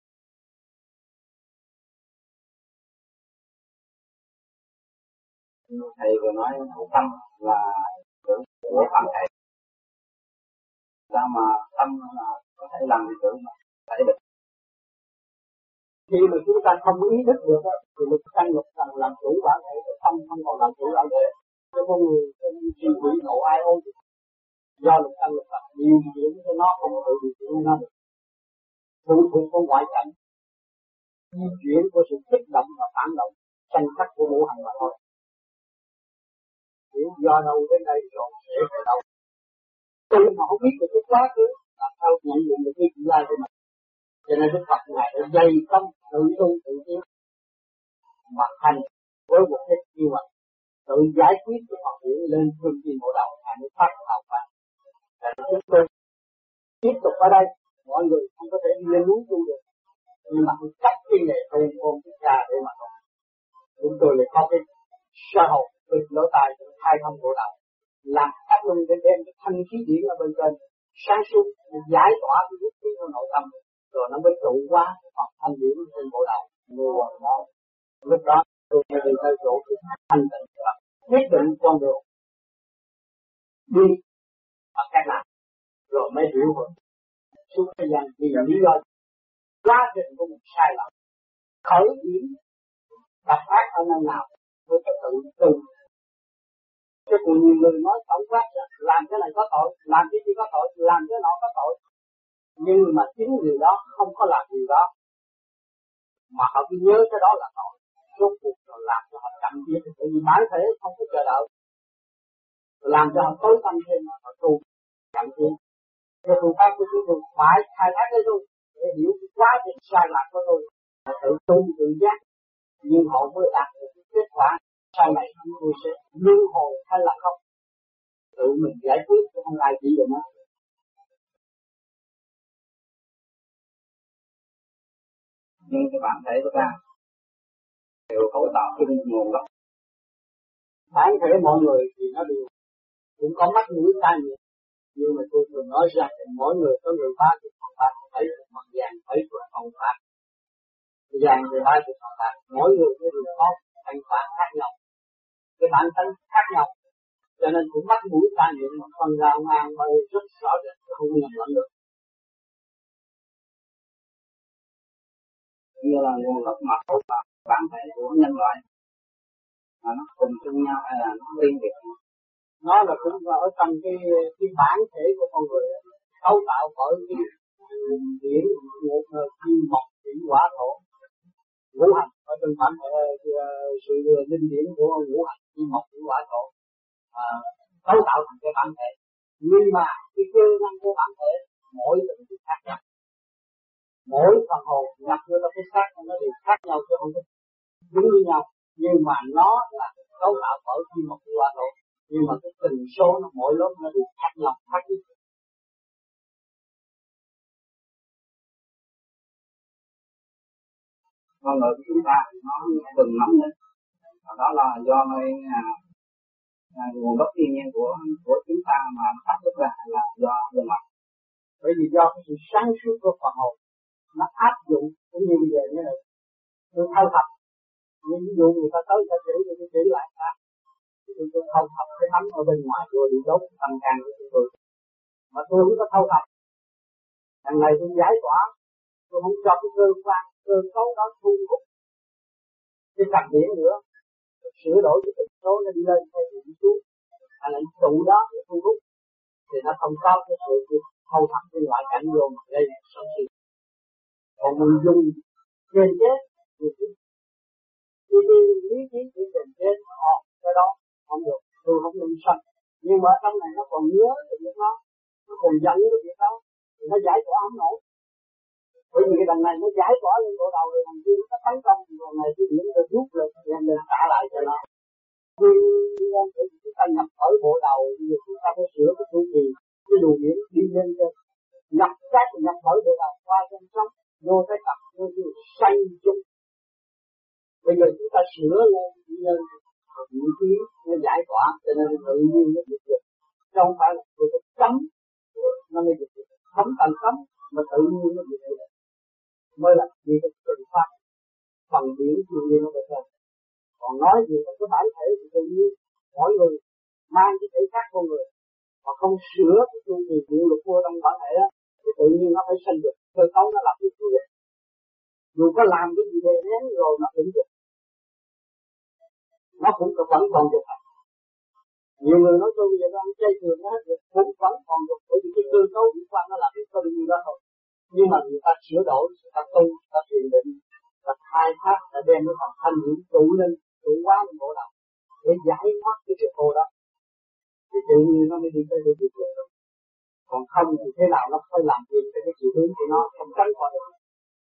Thầy vừa nói tâm là tưởng của bản thể. Sao mà tâm là có thể làm được tưởng mà phải được. Khi mà chúng ta không ý thức được đó, thì lực căn lực cần làm chủ bản thể, tâm không còn làm chủ bản thể. Cho con người suy nghĩ nộ ai ôn do lực căn lực cần điều khiển cho nó không tự điều khiển nó được. phụ thuộc của ngoại cảnh, di chuyển của sự kích động và phản động, tranh chấp của ngũ hành mà thôi. Hiểu do đâu đến đây rồi sẽ về đâu. Tôi mà không biết được cái quá khứ, làm sao nhận diện được cái tương lai của mình. Cho nên Đức Phật Ngài đã dày công tự tu tự tiến mà hành với một cái kế hoạch tự giải quyết cái học viện lên phương tiện bộ đầu hay mới phát học và chúng tôi tiếp tục ở đây. Mọi người không có thể đi lên núi tu được, nhưng mà không cách cái nghề tu ôn quốc gia để mà tu. Chúng tôi lại có cái sơ hồn từ lỗ tai khai thông bộ đầu, làm tác luân để đem cái thanh khí điển ở bên trên sáng suốt, giải tỏa cái huyết khí của nội tâm, rồi nó mới trụ hóa hoặc thanh điển trên bộ đầu. Mùa đó, lúc đó tôi mới đi tới chỗ cái thanh tịnh và quyết định con đường đi bằng cách nào, rồi mới hiểu được suốt thời gian vì lý do quá trình của một sai lầm khởi điểm đặt ác ở nơi nào với cái tự tu. Chứ còn nhiều người nói tổng quát là làm cái này có tội, làm cái gì có tội, làm cái nọ có tội, nhưng mà chính người đó không có làm điều đó mà họ cứ nhớ cái đó là tội, suốt cuộc rồi làm cho họ chậm tiến, bởi vì bản thể không có chờ đợi, rồi làm cho họ tối tâm thêm, họ tu chậm tiến. Cái phương pháp của chúng tôi phải khai thác cái tôi để hiểu cái quá trình sai lạc của tôi, họ tự tu tự giác, nhưng họ mới đạt được cái kết quả sau này chúng tôi sẽ luân hồi hay là không, tự mình giải quyết chứ không ai chỉ được nó. Nhưng cái bản thể của ta đều cấu tạo cái nguồn gốc. Bản thể mọi người thì nó đều cũng có mắt mũi tai miệng, nhưng mà tôi thường nói ra thì mỗi người có người ba chục phần pháp, bảy chục mặt vàng, bảy chục phần pháp, vàng mười ba chục phần pháp, mỗi người có điều có thành quả khác nhau, cái bản thân khác nhau, cho nên cũng mắt mũi tai miệng mà phân ra ngang bay rất rõ rệt, không nhầm lẫn được. Như là nguồn gốc mặt của bản thể của nhân loại mà nó cùng chung nhau hay là nó riêng biệt? Nó là cũng ở trong cái cái bản thể của con người, cấu tạo bởi cái điển một kim mộc thủy hỏa thổ ngũ hành ở trong bản thể, sự linh điển của ngũ hành kim mộc thủy hỏa thổ à, cấu tạo thành cái bản thể. Nhưng mà cái cơ năng của bản thể mỗi từng cái khác nhau, mỗi phần hồn nhập vô trong cái xác nó đều khác nhau chứ không có giống như nhau, nhưng mà nó là cấu tạo bởi kim mộc thủy hỏa thổ, nhưng mà cái tình số nó mỗi lớp nó đều khác nhau, khác nhau. Con người của chúng ta nó từng nóng lên, và đó là do nơi à, à, nguồn gốc thiên nhiên của của chúng ta mà phát xuất ra là do bên ngoài. Bởi vì do cái sự sáng suốt của phần hồn nó áp dụng cũng như vậy như này, tôi thâu thập, nhưng ví dụ người ta tới ta chỉ tôi tôi chỉ lại ta, tôi tôi thâu thập cái nắm ở bên ngoài rồi đi đốt tâm can của tôi, mà tôi không có thâu thập, đằng này tôi giải tỏa, tôi không cho cái cơ quan cơ cấu đó thu hút cái đặc điểm nữa, sửa đổi cái tần số nó đi lên hay đi xuống, hay là tụ đó để thu hút, thì nó không có cái sự thâu thập cái ngoại cảnh vô mà gây sản sinh. Còn mình dùng kiềm chế, thì đi lý trí để kiềm chế họ cái đó không được, tôi không nên sân, nhưng mà ở trong này nó còn nhớ cái việc đó, nó còn giận cái việc đó, thì nó giải tỏa không nổi. Bởi vì cái đằng này nó giải tỏa lên bộ đầu rồi thằng kia nó tấn công, rồi này cái điểm nó rút lên, đem lên trả lại cho nó. Khi chúng ta nhập ở bộ đầu, thì chúng ta phải sửa cái chu kỳ, cái luồng điển đi lên trên, nhập các nhập ở bộ đầu qua trên sống, vô cái tập vô cái say chung. Bây giờ chúng ta sửa lên đi lên vị trí nó giải tỏa, cho nên tự nhiên nó được được. Không phải là tôi phải cấm nó mới được được, không cần cấm mà tự nhiên nó được được. Mới là vì cái tự phát phần điển tự nhiên nó được rồi. Còn nói về cái bản thể thì tự nhiên mỗi người mang cái thể xác con người mà không sửa cái chu kỳ điện lực của trong bản thể á, thì tự nhiên nó phải sinh được cơ cấu nó làm cái chuyện. Dù có làm cái gì để nén rồi nó cũng được, nó cũng vẫn còn được. Nhiều người nói tôi bây giờ nó ăn chay trường nó hết được, cũng vẫn còn được, bởi vì cái cơ cấu điện quan nó làm cái cơ gì đó thôi. Nhưng mà người ta sửa đổi, người ta tu, người ta thiền định, người ta khai thác, người ta đem cái phần thanh điển trụ lên, trụ quá lên bộ đầu để giải thoát cái việc cô đó, thì tự nhiên nó mới đi tới cái việc đó. Còn không thì thế nào nó phải làm việc với cái chiều hướng của nó, không tránh khỏi được.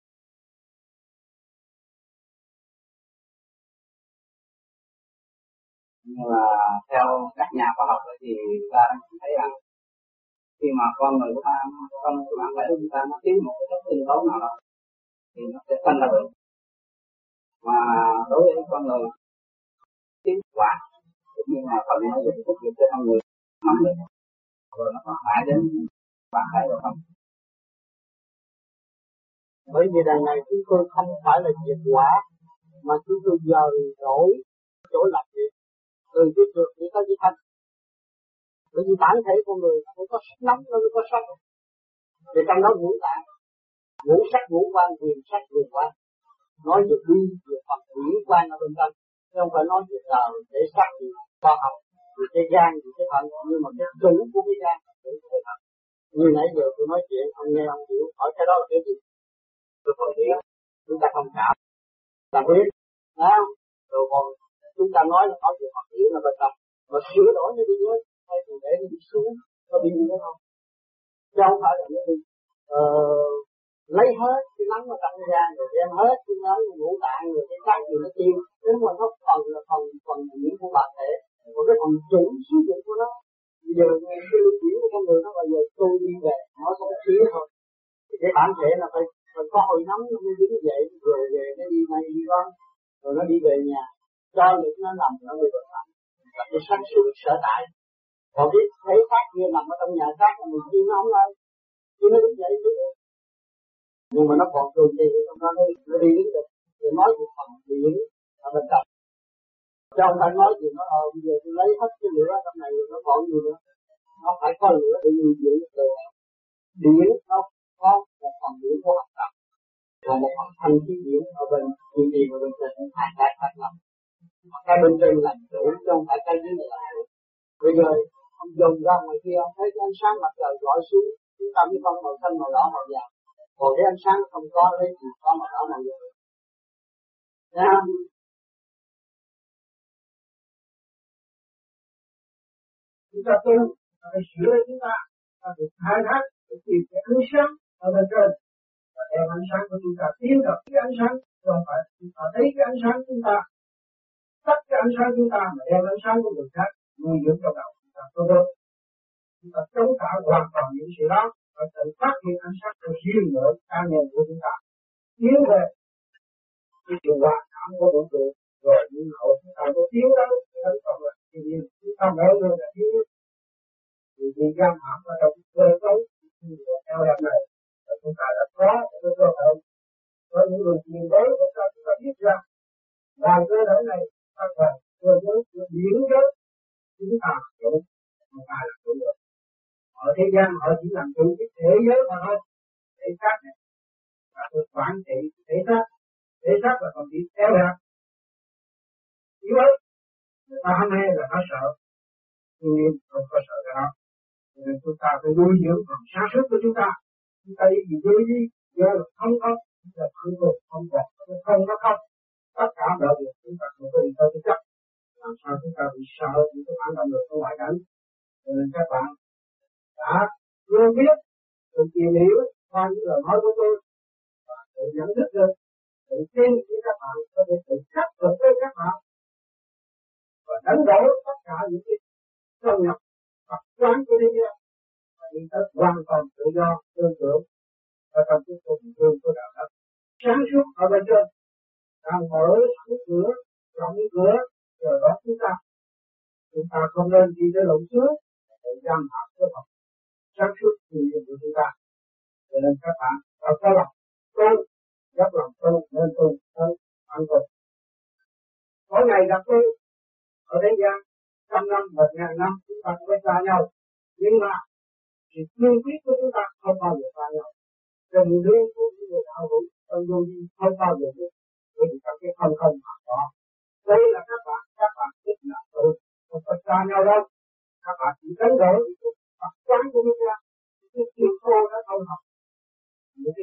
Nhưng mà theo các nhà khoa học thì ta thấy rằng khi mà con người của ta, con của bạn phải chúng ta nó thiếu một cái chất sinh tố nào đó thì nó sẽ sinh ra bệnh. Mà đối với con người thiếu quả cũng như là phần nó dùng thuốc điều cho con người nắm được rồi nó có hại đến bạn hay rồi không? Bởi vì đằng này chúng tôi không phải là diệt quả, mà chúng tôi dời đổi chỗ làm việc từ cái trượt chỉ có cái thanh. Bởi vì bản thể con người nó có sắc nóng, nó mới có sắc. Thì trong đó ngũ tạng, ngũ sắc ngũ quan, quyền sắc quyền quan, nói về đi về Phật điển quan ở bên trong, chứ không phải nói về đời để sắc gì khoa học, về cái gan, về cái thận, nhưng mà cái chủ của cái gan, chủ của cái thận. Như nãy giờ tôi nói chuyện, ông nghe ông hiểu, hỏi cái đó là cái gì? Tôi không hiểu, chúng ta không cảm, ta biết, đó. Rồi còn chúng ta nói là nói về Phật điển là bên trong, mà sửa đổi nó đi nhớ, hay thì để nó đi xuống, nó đi như thế không? Chứ không phải là nó đi uh, lấy hết cái nắng ở trong da rồi đem hết cái nắng ngũ tạng rồi cái sắc gì nó tiêu, nếu mà nó phần là phần phần nhiễm của bản thể, còn cái phần chủ sử dụng của nó bây giờ cái lưu chuyển của con người nó bây giờ tôi đi về nó sẽ chia thôi, thì cái bản thể là phải phải có hồi nóng nó mới đứng dậy rồi về nó đi này đi con rồi nó đi về nhà cho được nó nằm nó mới được làm là cái sáng suốt sở tại. Còn cái thấy xác kia nằm ở trong nhà xác là mình chi nó không lên chứ nó đứng dậy chứ, nhưng mà nó còn thường thì trong đó nó, nó đi đứng được để nói về phần điển ở bên trong, chứ không phải nói gì nó ờ bây giờ tôi lấy hết cái lửa trong này rồi nó còn gì nữa, nó phải có lửa để nuôi dưỡng được. Điển nó có một phần điển của học tập, còn một phần thanh khí điển ở bên chuyên điển ở bên trên hai cái khác nhau, cái bên trên là chủ chứ không phải cái dưới này là chủ. Bây giờ ông dùng ra ngoài kia ông thấy cái ánh sáng mặt trời rọi xuống, chúng ta mới không màu xanh màu đỏ màu vàng, còn cái ánh sáng không có lấy gì có màu đỏ màu vàng. Thấy không? Chúng ta tu phải sửa chúng ta, ta được khai thác để tìm cái ánh sáng ở bên trên và đem ánh sáng của chúng ta tiến vào cái ánh sáng, không phải chúng ta thấy cái ánh sáng chúng ta tắt cái ánh sáng chúng ta mà đem ánh sáng của người khác nuôi dưỡng trong đầu chúng ta tốt hơn. Chúng ta chống trả hoàn toàn những sự đó và tự phát hiện ánh sáng của riêng nữa cá nhân của chúng ta tiến về cái sự hòa cảm của vũ trụ, rồi những hậu chúng ta có tiến tới đến còn là thiên nhiên, chúng ta mỗi người là thiên nhiên thì bị giam hãm ở trong cơ cấu theo đẹp này và chúng ta đã có cái cơ hội có những người tiền bối của ta chúng ta biết rằng ngoài cơ thể này ta còn cơ giới của điển giới chúng ta chủ không phải là chủ được. Ở thế gian họ chỉ làm chủ cái thế giới mà thôi, thể xác này và tôi quản trị thể xác, thể xác là còn bị theo đuổi yếu ớt, người ta ham mê là nó sợ, nhưng không có sợ cái đó. Nên chúng ta phải nuôi dưỡng phần sáng suốt của chúng ta, chúng ta đi gì vui đi, giờ không có, là không có, không có, không có không, tất cả mọi việc chúng ta không có đi tới cái chấp, làm sao chúng ta bị sợ những cái phản động lực của ngoại cảnh. Nên các bạn đã luôn biết, tự tìm hiểu qua những lời nói của tôi và tự nhận thức được, tự tin với các bạn có thể tự khắc phục với các bạn và đánh đổ tất cả những cái sâu nhập tập quán của thế gian và đi tới hoàn toàn tự do tương tưởng và trong cái cuộc đường của đạo đức sáng suốt ở bên trên đang mở cái cửa rộng cái cửa rồi đó chúng ta chúng ta không nên đi tới lộn xước để giam hãm cái Phật sáng suốt tự nhiên của chúng ta. Cho nên các bạn phải có lòng tu, dốc lòng tu nên tu tới an toàn. Mỗi ngày gặp tôi ở thế gian trăm năm một ngàn năm chúng ta mới xa nhau, nhưng mà sự cương quyết của chúng ta không bao giờ xa nhau. Tình thương của những người đạo hữu trong vô vi không bao giờ biết, bởi vì trong cái không không mà có. Đây là các bạn, các bạn biết là tôi không có xa nhau đâu. Các bạn chỉ đánh đổi Phật quán của chúng ta, cái chiều khô đã không học, những cái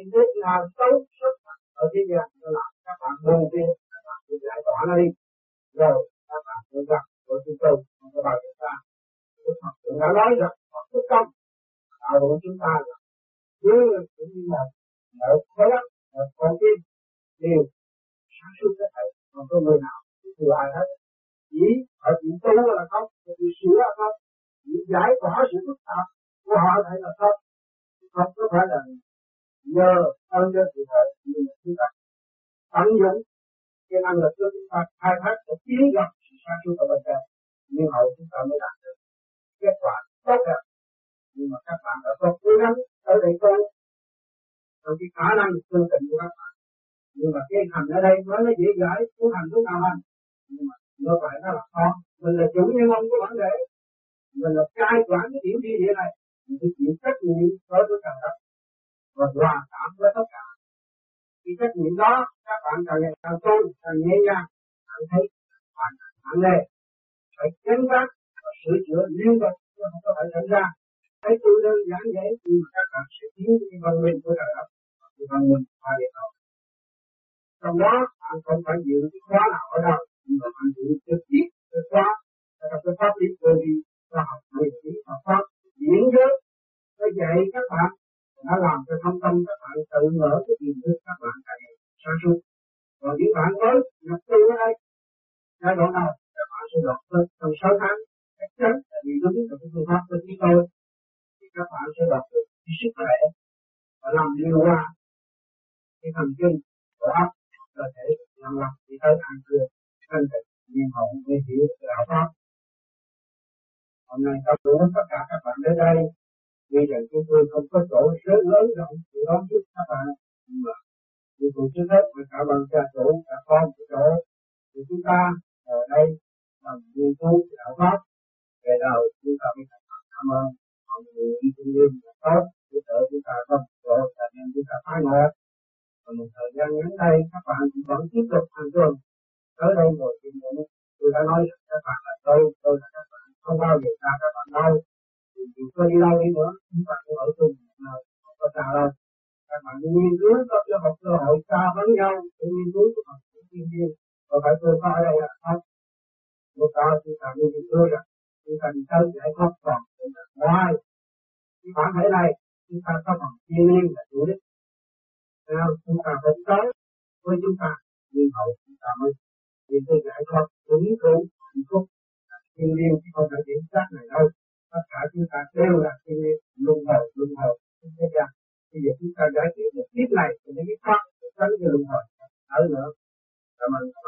những thứ nào xấu xuất ở thế gian nó làm các bạn buông tiên, các bạn tự giải tỏa nó đi, rồi các bạn tự gặp của chúng tôi không có bao chúng ta. Đức Phật cũng đã nói rằng Phật thức công đạo của chúng ta là dưới cũng như một một khối óc, một con tim đều sáng suốt hết thảy, không có người nào thừa ai hết. Chỉ họ chỉ tu là không, chỉ sửa là không, chỉ giải tỏa sự phức tạp của họ thấy là không. Không có phải là nhờ ơn cho sự thật, nhưng mà chúng ta tận dụng cái năng lực của chúng ta khai thác để tiến gần sự sáng suốt ở bên trong, nhưng hậu chúng ta mới đạt được kết quả tốt đẹp. Nhưng mà các bạn đã có cố gắng ở đây tôi trong cái khả năng tương tình của các bạn, nhưng mà cái hành ở đây nói nó dễ dãi, cái hành lúc nào hành, nhưng mà nó phải nó là con, mình là chủ nhân ông của vấn đề, mình là cai quản cái điểm đi địa này, mình phải chịu trách nhiệm đối với cả đất và hòa cảm với tất cả. Cái trách nhiệm đó các bạn càng ngày càng tu, càng nhẹ nhàng, càng thấy hoàn thành nặng nề, phải gánh vác và sửa chữa liên tục, chứ không có phải xảy ra. Thấy tôi đơn giản vậy, nhưng mà các bạn sẽ tiến cái văn minh của trời đất, cái văn minh qua địa cầu. Trong đó bạn không phải dự cái khóa nào ở đâu, nhưng mà bạn dự trực tiếp cái khóa, là cái pháp lý cơ vi, và học nguyên lý Phật pháp, diễn giới, nó dạy các bạn, nó làm cho thông tâm các bạn tự mở cái tiềm thức các bạn tại sáng suốt. Còn những bạn mới nhập tu ở đây, giai đoạn nào các bạn sẽ đọc tới trong sáu tháng, chắc chắn là vì đúng là cái phương pháp của chúng tôi, thì các bạn sẽ đọc được cái sức khỏe và làm điều hòa cái thần kinh của óc, cơ thể làm lọc đi tới an cư, thanh tịnh, nhiên hồn, nghe hiểu đạo pháp. Hôm nay tôi đủ tất cả các bạn đến đây, vì rằng chúng tôi không có chỗ rất lớn rộng để đón tiếp các bạn, nhưng mà vì cùng trước hết và cả bằng cha chủ, cả con của chỗ, thì chúng ta ở đây làm nghiên cứu đạo pháp về đời, chúng ta mới thành cảm ơn mọi người đi trung ương là tốt, giúp đỡ chúng ta không chỗ, là nên chúng ta phá ngộ. Và một thời gian ngắn đây các bạn cũng vẫn tiếp tục hành trường tới đây rồi thì tôi đã nói rằng các bạn là tôi, tôi là các bạn, không bao giờ xa các bạn đâu. Thì dù tôi đi đâu đi nữa, chúng ta cũng ở chung một nơi, không có xa đâu. Các bạn nghiên cứu có cho một cơ hội xa với nhau để nghiên cứu của Phật của thiên nhiên, và phải tôi có ở đây là không. Lúc đó chúng ta nghiên cứu rằng chúng ta đi tới giải thoát còn ngoài cái bản thể này, chúng ta có phần thiên nhiên là chủ đích. Nên chúng ta phải tới với chúng ta, nhưng hậu chúng ta mới đi tới giải thoát đúng đủ hạnh phúc thiên nhiên, chứ không phải điểm xác này đâu. Tất cả chúng ta đều là thiên nhiên, luân hồi luân hồi không thế gian. Bây giờ chúng ta giải quyết được kiếp này thì mới biết thoát, tránh cái luân hồi ở nữa. Cảm ơn.